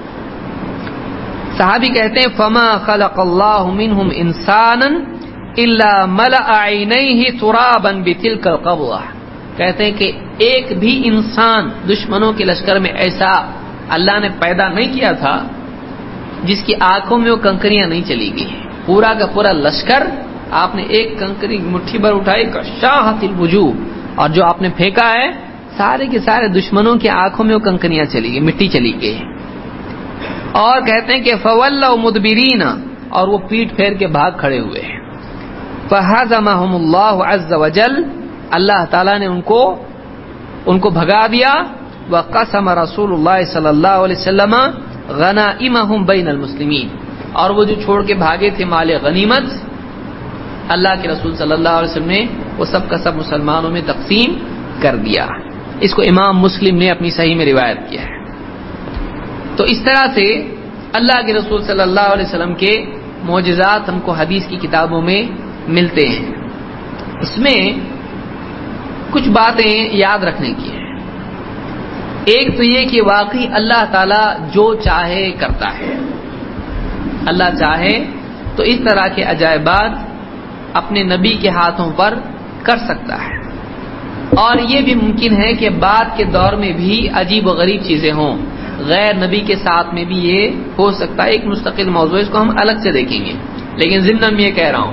Speaker 1: صحابی کہتے ہیں فما خلق اللہ منہم انسانا الا ملأ عینیہ ترابا بتلک القبضہ، کہتے ہیں کہ ایک بھی انسان دشمنوں کے لشکر میں ایسا اللہ نے پیدا نہیں کیا تھا جس کی آنکھوں میں وہ کنکریاں نہیں چلی گئی ہیں. پورا کا پورا لشکر آپ نے ایک کنکری مٹھی بھر اٹھائی کشاحت الوجوہ، اور جو آپ نے پھینکا ہے سارے کے سارے دشمنوں کی آنکھوں میں وہ کنکریاں چلی گئی، مٹی چلی گئی. اور کہتے ہیں کہ فولوا مدبرین، اور وہ پیٹ پھیر کے بھاگ کھڑے ہوئے. فہزمہم اللہ عز وجل، اللہ تعالیٰ نے ان کو ان کو بھگا دیا. وقسم رسول اللہ صلی اللہ علیہ وسلم غنائمہم بین المسلمین، اور وہ جو چھوڑ کے بھاگے تھے مال غنیمت، اللہ کے رسول صلی اللہ علیہ وسلم نے وہ سب کا سب مسلمانوں میں تقسیم کر دیا. اس کو امام مسلم نے اپنی صحیح میں روایت کیا ہے. تو اس طرح سے اللہ کے رسول صلی اللہ علیہ وسلم کے معجزات ہم کو حدیث کی کتابوں میں ملتے ہیں. اس میں کچھ باتیں یاد رکھنے کی ہیں. ایک تو یہ کہ واقعی اللہ تعالی جو چاہے کرتا ہے. اللہ چاہے تو اس طرح کے عجائبات اپنے نبی کے ہاتھوں پر کر سکتا ہے. اور یہ بھی ممکن ہے کہ بعد کے دور میں بھی عجیب و غریب چیزیں ہوں، غیر نبی کے ساتھ میں بھی یہ ہو سکتا ہے. ایک مستقل موضوع ہے، اس کو ہم الگ سے دیکھیں گے. لیکن ضمن میں یہ کہہ رہا ہوں،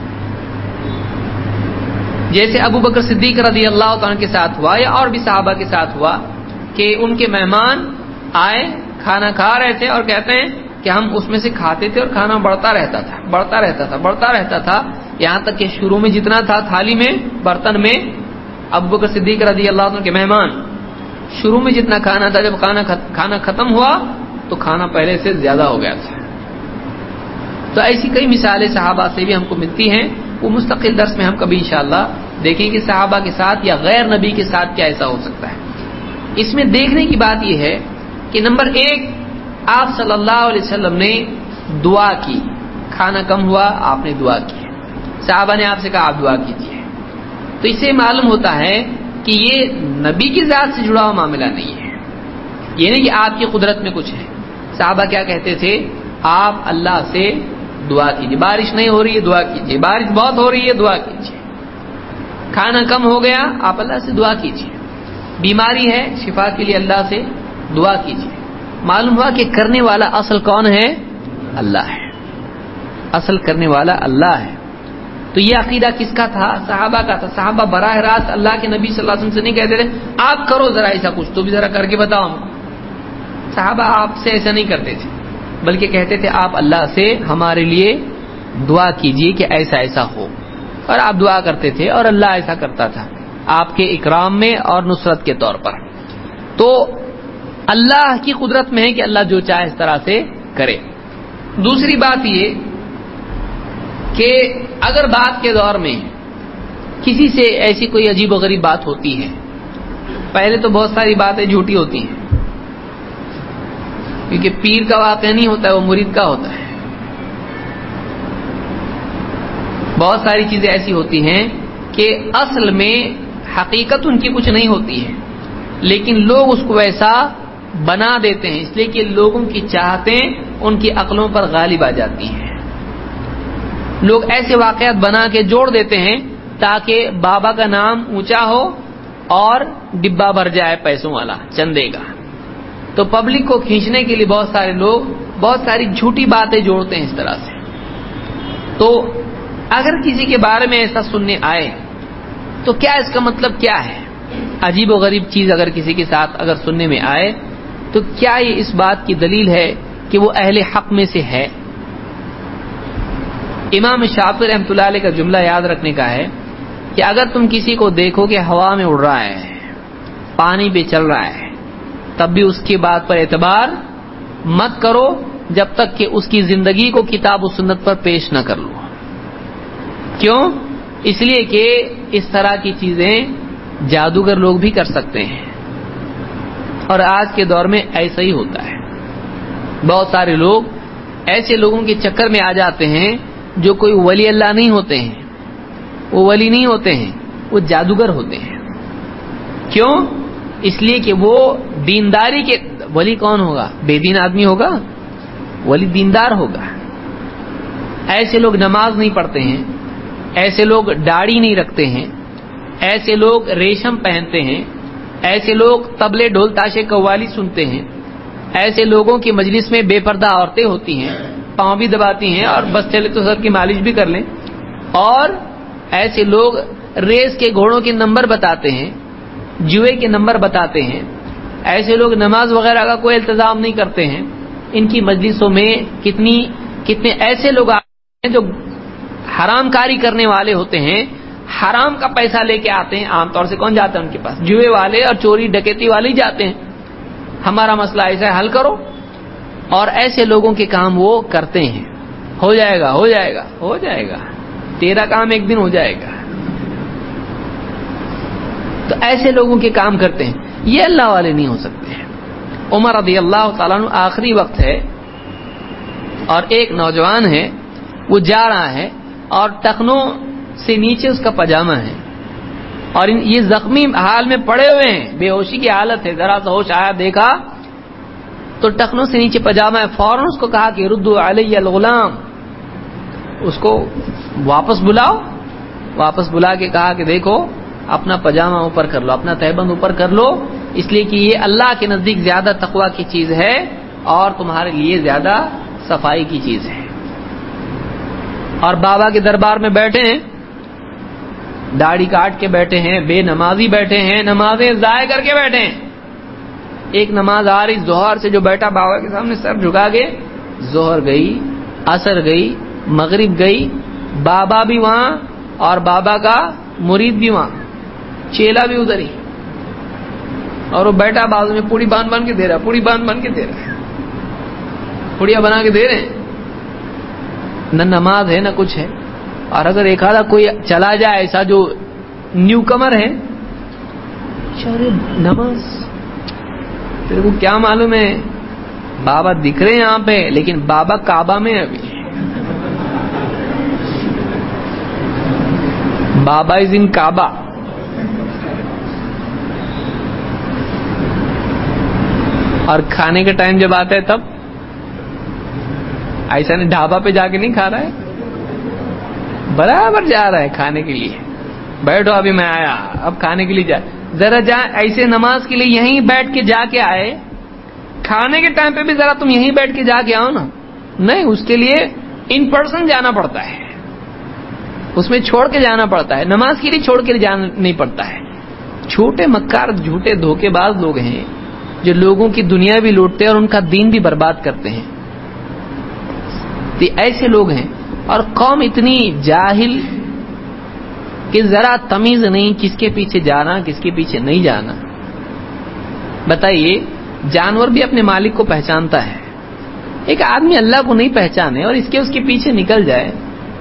Speaker 1: جیسے ابو بکر صدیق رضی اللہ عنہ کے ساتھ ہوا یا اور بھی صحابہ کے ساتھ ہوا کہ ان کے مہمان آئے، کھانا کھا رہے تھے اور کہتے ہیں کہ ہم اس میں سے کھاتے تھے اور کھانا بڑھتا رہتا تھا بڑھتا رہتا تھا بڑھتا رہتا تھا یہاں تک کہ شروع میں جتنا تھا تھالی میں، برتن میں، ابو بکر صدیق رضی اللہ عنہ کے مہمان شروع میں جتنا کھانا تھا، جب کھانا کھانا ختم ہوا تو کھانا پہلے سے زیادہ ہو گیا تھا. تو ایسی کئی مثالیں صحابہ سے بھی ہم کو ملتی ہیں. وہ مستقل درس میں ہم کبھی انشاءاللہ دیکھیں کہ صحابہ کے ساتھ یا غیر نبی کے ساتھ کیا ایسا ہو سکتا ہے. اس میں دیکھنے کی بات یہ ہے کہ نمبر ایک، آپ صلی اللہ علیہ وسلم نے دعا کی. کھانا کم ہوا، آپ نے دعا کی. صحابہ نے آپ سے کہا آپ دعا کیجیے. تو اس سے معلوم ہوتا ہے کہ یہ نبی کی ذات سے جڑا ہوا معاملہ نہیں ہے. یہ نہیں کہ آپ کی قدرت میں کچھ ہے. صحابہ کیا کہتے تھے؟ آپ اللہ سے دعا کیجیے. بارش نہیں ہو رہی ہے، دعا کیجیے. بارش بہت ہو رہی ہے، دعا کیجیے. کھانا کم ہو گیا، آپ اللہ سے دعا کیجیے. بیماری ہے، شفا کے لیے اللہ سے دعا کیجیے. معلوم ہوا کہ کرنے والا اصل کون ہے؟ اللہ ہے. اصل کرنے والا اللہ ہے. تو یہ عقیدہ کس کا تھا؟ صحابہ کا تھا. صحابہ براہ راست اللہ کے نبی صلی اللہ علیہ وسلم سے نہیں کہتے تھے آپ کرو ذرا ایسا کچھ تو بھی ذرا کر کے بتاؤ ہم. صحابہ آپ سے ایسا نہیں کرتے تھے، بلکہ کہتے تھے آپ اللہ سے ہمارے لیے دعا کیجیے کہ ایسا ایسا ہو. اور آپ دعا کرتے تھے اور اللہ ایسا کرتا تھا آپ کے اکرام میں اور نصرت کے طور پر. تو اللہ کی قدرت میں ہے کہ اللہ جو چاہے اس طرح سے کرے. دوسری بات یہ کہ اگر بات کے دور میں کسی سے ایسی کوئی عجیب و غریب بات ہوتی ہے، پہلے تو بہت ساری باتیں جھوٹی ہوتی ہیں، کیونکہ پیر کا واقعہ نہیں ہوتا ہے، وہ مرید کا ہوتا ہے. بہت ساری چیزیں ایسی ہوتی ہیں کہ اصل میں حقیقت ان کی کچھ نہیں ہوتی ہے، لیکن لوگ اس کو ایسا بنا دیتے ہیں اس لیے کہ لوگوں کی چاہتیں ان کی عقلوں پر غالب آ جاتی ہیں. لوگ ایسے واقعات بنا کے جوڑ دیتے ہیں تاکہ بابا کا نام اونچا ہو اور ڈبہ بھر جائے پیسوں والا چندے کا. تو پبلک کو کھینچنے کے لیے بہت سارے لوگ بہت ساری جھوٹی باتیں جوڑتے ہیں اس طرح سے. تو اگر کسی کے بارے میں ایسا سننے آئے تو کیا اس کا مطلب کیا ہے؟ عجیب و غریب چیز اگر کسی کے ساتھ اگر سننے میں آئے تو کیا یہ اس بات کی دلیل ہے کہ وہ اہل حق میں سے ہے؟ امام شافعی رحمۃ اللہ علیہ کا جملہ یاد رکھنے کا ہے کہ اگر تم کسی کو دیکھو کہ ہوا میں اڑ رہا ہے، پانی پہ چل رہا ہے، تب بھی اس کی بات پر اعتبار مت کرو جب تک کہ اس کی زندگی کو کتاب و سنت پر پیش نہ کر لو. کیوں؟ اس لیے کہ اس طرح کی چیزیں جادوگر لوگ بھی کر سکتے ہیں، اور آج کے دور میں ایسا ہی ہوتا ہے. بہت سارے لوگ ایسے لوگوں کے چکر میں آ جاتے ہیں جو کوئی ولی اللہ نہیں ہوتے ہیں، وہ ولی نہیں ہوتے ہیں، وہ جادوگر ہوتے ہیں. کیوں؟ اس لیے کہ وہ دینداری کے ولی کون ہوگا؟ بے دین آدمی ہوگا؟ ولی دیندار ہوگا. ایسے لوگ نماز نہیں پڑھتے ہیں، ایسے لوگ داڑھی نہیں رکھتے ہیں، ایسے لوگ ریشم پہنتے ہیں، ایسے لوگ طبلے ڈھول تاشے قوالی سنتے ہیں، ایسے لوگوں کی مجلس میں بے پردہ عورتیں ہوتی ہیں، پاؤں بھی دباتی ہیں اور بس چلے تو سر کی مالش بھی کر لیں، اور ایسے لوگ ریس کے گھوڑوں کے نمبر بتاتے ہیں، جوئے کے نمبر بتاتے ہیں، ایسے لوگ نماز وغیرہ کا کوئی التزام نہیں کرتے ہیں. ان کی مجلسوں میں کتنی کتنے ایسے لوگ آتے ہیں جو حرام کاری کرنے والے ہوتے ہیں، حرام کا پیسہ لے کے آتے ہیں. عام طور سے کون جاتا ہے ان کے پاس؟ جوئے والے اور چوری ڈکیتی والے ہی جاتے ہیں. ہمارا مسئلہ ایسا ہے، حل کرو. اور ایسے لوگوں کے کام وہ کرتے ہیں. ہو جائے گا ہو جائے گا ہو جائے گا تیرا کام ایک دن ہو جائے گا. تو ایسے لوگوں کے کام کرتے ہیں، یہ اللہ والے نہیں ہو سکتے ہیں. عمر رضی اللہ تعالیٰ عنہ آخری وقت ہے اور ایک نوجوان ہے، وہ جا رہا ہے اور ٹخنوں سے نیچے اس کا پاجامہ ہے اور یہ زخمی حال میں پڑے ہوئے ہیں، بے ہوشی کی حالت ہے. ذرا سا ہوش آیا، دیکھا تو ٹخنوں سے نیچے پاجامہ ہے. فوراً اس کو کہا کہ ردو علی الغلام، اس کو واپس بلاؤ. واپس بلا کے کہا کہ دیکھو اپنا پاجامہ اوپر کر لو، اپنا تہبند اوپر کر لو، اس لیے کہ یہ اللہ کے نزدیک زیادہ تقویٰ کی چیز ہے اور تمہارے لیے زیادہ صفائی کی چیز ہے. اور بابا کے دربار میں بیٹھے ہیں، داڑھی کاٹ کے بیٹھے ہیں، بے نمازی بیٹھے ہیں، نمازیں ضائع کر کے بیٹھے ہیں. ایک نماز آ رہی ظہر سے، جو بیٹھا بابا کے سامنے سر جھکا کے، ظہر گئی، عصر گئی، مغرب گئی، بابا بھی وہاں اور بابا کا مرید بھی وہاں، چیلا بھی ادھر ہی، اور وہ بیٹھا بازو میں پوڑی باندھ باندھ کے دے رہا پوڑی باندھ باندھ کے دے رہا پوڑیاں بنا کے دے رہے ہیں. نہ نماز ہے نہ کچھ ہے. اور اگر ایک آدھا کوئی چلا جائے ایسا جو نیو کمر ہے، نماز تیرے کو کیا معلوم ہے، بابا دکھ رہے ہیں یہاں پہ لیکن بابا کعبہ میں ابھی، بابا از ان کعبہ. اور کھانے کے ٹائم جب آتا ہے تب ایسا نہیں ڈھابا پہ جا کے نہیں کھا رہا ہے، برابر جا رہا ہے کھانے کے لیے. بیٹھو ابھی میں آیا، اب کھانے کے لیے جا ذرا جا. ایسے نماز کے لیے یہیں بیٹھ کے جا کے آئے، کھانے کے ٹائم پہ بھی ذرا تم یہیں بیٹھ کے جا کے آؤ نا. نہیں، اس کے لیے ان پرسن جانا پڑتا ہے، اس میں چھوڑ کے جانا پڑتا ہے. نماز کے لیے چھوڑ کے جانا نہیں پڑتا ہے. چھوٹے مکار جھوٹے دھوکے باز لوگ ہیں جو لوگوں کی دنیا بھی لوٹتے ہیں اور ان کا دین بھی برباد کرتے ہیں. تو ایسے لوگ ہیں. اور قوم اتنی جاہل کہ ذرا تمیز نہیں کس کے پیچھے جانا کس کے پیچھے نہیں جانا. بتائیے، جانور بھی اپنے مالک کو پہچانتا ہے، ایک آدمی اللہ کو نہیں پہچانے اور اس کے اس کے پیچھے نکل جائے.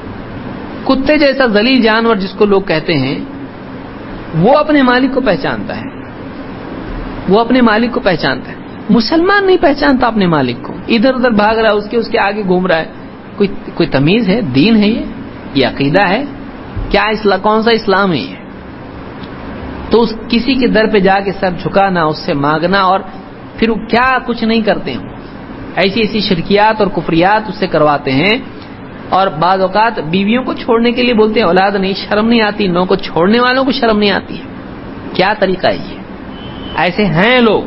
Speaker 1: کتے جیسا ذلیل جانور جس کو لوگ کہتے ہیں، وہ اپنے مالک کو پہچانتا ہے، وہ اپنے مالک کو پہچانتا ہے. مسلمان نہیں پہچانتا اپنے مالک کو، ادھر ادھر بھاگ رہا ہے، اس کے اس کے آگے گھوم رہا ہے. کوئی کوئی تمیز ہے؟ دین ہے یہ یہ عقیدہ ہے کیا؟ اسلام کون سا اسلام ہے یہ؟ تو اس کسی کے در پہ جا کے سر جھکانا، اس سے مانگنا، اور پھر کیا کچھ نہیں کرتے ہیں. ایسی ایسی شرکیات اور کفریات اس سے کرواتے ہیں. اور بعض اوقات بیویوں کو چھوڑنے کے لیے بولتے ہیں اولاد نہیں، شرم نہیں آتی. نو کو چھوڑنے والوں کو شرم نہیں آتی ہے. کیا طریقہ ہے یہ؟ ایسے ہیں لوگ.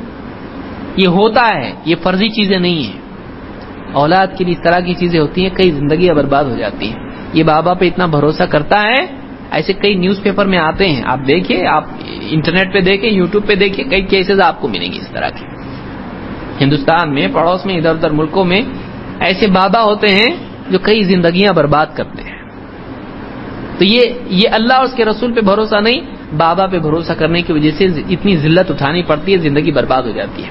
Speaker 1: یہ ہوتا ہے، یہ فرضی چیزیں نہیں ہیں. اولاد کے لیے اس طرح کی چیزیں ہوتی ہیں، کئی زندگیاں برباد ہو جاتی ہیں. یہ بابا پہ اتنا بھروسہ کرتا ہے. ایسے کئی نیوز پیپر میں آتے ہیں، آپ دیکھیں، آپ انٹرنیٹ پہ دیکھیں، یوٹیوب پہ دیکھیں، کئی کیسز آپ کو ملیں گے اس طرح کے. ہندوستان میں، پڑوس میں، ادھر ادھر ملکوں میں ایسے بابا ہوتے ہیں جو کئی زندگیاں برباد کرتے ہیں. تو یہ یہ اللہ اور اس کے رسول پہ بھروسہ نہیں، بابا پہ بھروسہ کرنے کی وجہ سے اتنی ذلت اٹھانی پڑتی ہے، زندگی برباد ہو جاتی ہے.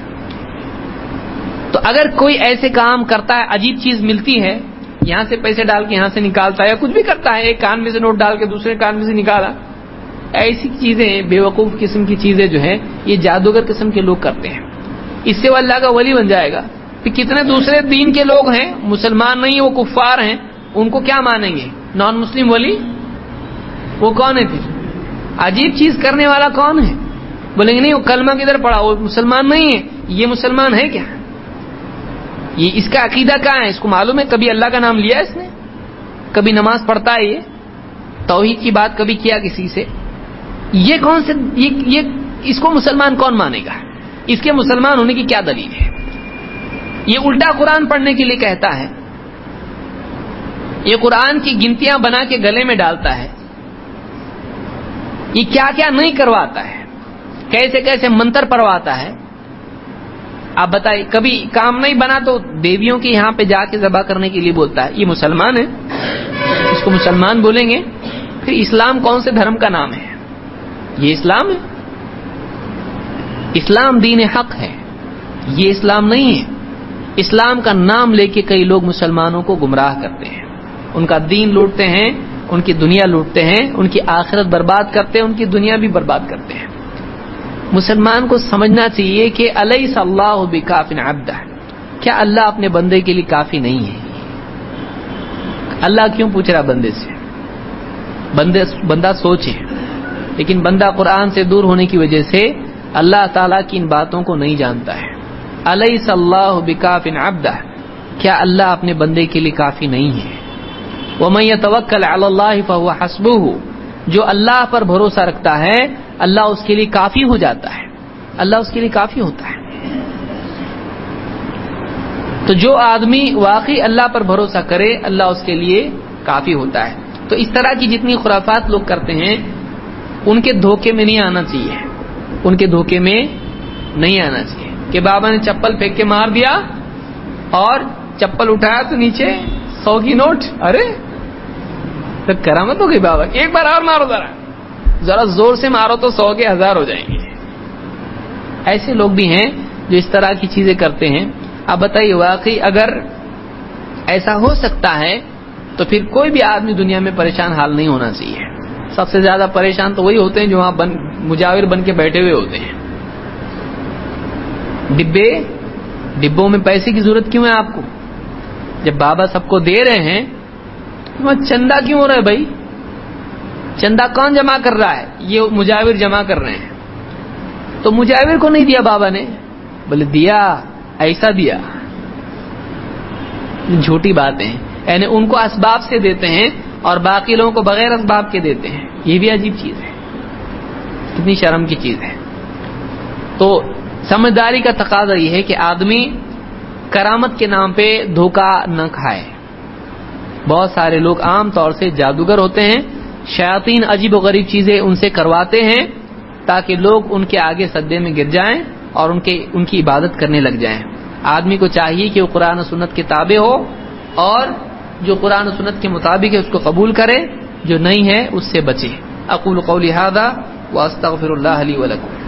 Speaker 1: تو اگر کوئی ایسے کام کرتا ہے، عجیب چیز ملتی ہے، یہاں سے پیسے ڈال کے یہاں سے نکالتا ہے، یا کچھ بھی کرتا ہے، ایک کان میں سے نوٹ ڈال کے دوسرے کان میں سے نکالا، ایسی چیزیں بے وقوف قسم کی چیزیں جو ہیں یہ جادوگر قسم کے لوگ کرتے ہیں. اس سے وہ اللہ کا ولی بن جائے گا. پھر کتنے دوسرے دین کے لوگ ہیں، مسلمان نہیں وہ کفار ہیں، ان کو کیا مانیں گے؟ نان مسلم ولی وہ کون ہے؟ پھر عجیب چیز کرنے والا کون ہے؟ بولیں گے نہیں وہ کلمہ کدھر پڑا، وہ مسلمان نہیں ہے. یہ مسلمان ہے کیا؟ یہ اس کا عقیدہ کہاں ہے؟ اس کو معلوم ہے کبھی اللہ کا نام لیا اس نے؟ کبھی نماز پڑھتا ہے؟ یہ توحید کی بات کبھی کیا کسی سے؟ یہ کون سے یہ, یہ اس کو مسلمان کون مانے گا؟ اس کے مسلمان ہونے کی کیا دلیل ہے؟ یہ الٹا قرآن پڑھنے کے لیے کہتا ہے، یہ قرآن کی گنتیاں بنا کے گلے میں ڈالتا ہے، یہ کیا کیا نہیں کرواتا ہے، کیسے کیسے منتر پڑھواتا ہے. آپ بتائیے، کبھی کام نہیں بنا تو دیویوں کے یہاں پہ جا کے ذبح کرنے کے لیے بولتا ہے. یہ مسلمان ہے، اس کو مسلمان بولیں گے؟ پھر اسلام کون سے دھرم کا نام ہے؟ یہ اسلام ہے؟ اسلام دین حق ہے، یہ اسلام نہیں ہے. اسلام کا نام لے کے کئی لوگ مسلمانوں کو گمراہ کرتے ہیں، ان کا دین لوٹتے ہیں، ان کی دنیا لوٹتے ہیں، ان کی آخرت برباد کرتے ہیں، ان کی دنیا بھی برباد کرتے ہیں. مسلمان کو سمجھنا چاہیے کہ الیس اللہ بکاف عبدہ، کیا اللہ اپنے بندے کے لیے کافی نہیں ہے؟ اللہ کیوں پوچھ رہا بندے سے؟ بندے بندہ سوچے، لیکن بندہ قرآن سے دور ہونے کی وجہ سے اللہ تعالیٰ کی ان باتوں کو نہیں جانتا ہے. الیس اللہ بکاف عبدہ، کیا اللہ اپنے بندے کے لیے کافی نہیں ہے؟ ومن یتوکل علی اللہ فہو حسبہ، جو اللہ پر بھروسہ رکھتا ہے اللہ اس کے لیے کافی ہو جاتا ہے، اللہ اس کے لیے کافی ہوتا ہے. تو جو آدمی واقعی اللہ پر بھروسہ کرے اللہ اس کے لیے کافی ہوتا ہے. تو اس طرح کی جتنی خرافات لوگ کرتے ہیں ان کے دھوکے میں نہیں آنا چاہیے، ان کے دھوکے میں نہیں آنا چاہیے کہ بابا نے چپل پھینک کے مار دیا اور چپل اٹھایا تو نیچے سو کی نوٹ، ارے تو کرامت ہو گئی بابا، ایک بار اور مارو، ذرا ذرا زور سے مارو تو سو کے ہزار ہو جائیں گے. ایسے لوگ بھی ہیں جو اس طرح کی چیزیں کرتے ہیں. اب بتائیے، واقعی اگر ایسا ہو سکتا ہے تو پھر کوئی بھی آدمی دنیا میں پریشان حال نہیں ہونا چاہیے. سب سے زیادہ پریشان تو وہی ہوتے ہیں جو وہاں بن مجاور بن کے بیٹھے ہوئے ہوتے ہیں. ڈبے ڈبوں میں پیسے کی ضرورت کیوں ہے آپ کو؟ جب بابا سب کو دے رہے ہیں تو وہاں چندہ کیوں ہو رہا ہے بھائی؟ چندہ کون جمع کر رہا ہے؟ یہ مجاور جمع کر رہے ہیں. تو مجاور کو نہیں دیا بابا نے؟ بولے دیا، ایسا دیا. جھوٹی باتیں ہیں، یعنی ان کو اسباب سے دیتے ہیں اور باقی لوگوں کو بغیر اسباب کے دیتے ہیں. یہ بھی عجیب چیز ہے، کتنی شرم کی چیز ہے. تو سمجھداری کا تقاضا یہ ہے کہ آدمی کرامت کے نام پہ دھوکہ نہ کھائے. بہت سارے لوگ عام طور سے جادوگر ہوتے ہیں، شیاطین عجیب و غریب چیزیں ان سے کرواتے ہیں تاکہ لوگ ان کے آگے سجدے میں گر جائیں اور ان کے ان کی عبادت کرنے لگ جائیں. آدمی کو چاہیے کہ وہ قرآن و سنت کے تابع ہو اور جو قرآن و سنت کے مطابق ہے اس کو قبول کرے، جو نہیں ہے اس سے بچے. اقول قولی ھذا واستغفر اللہ لی ولکم.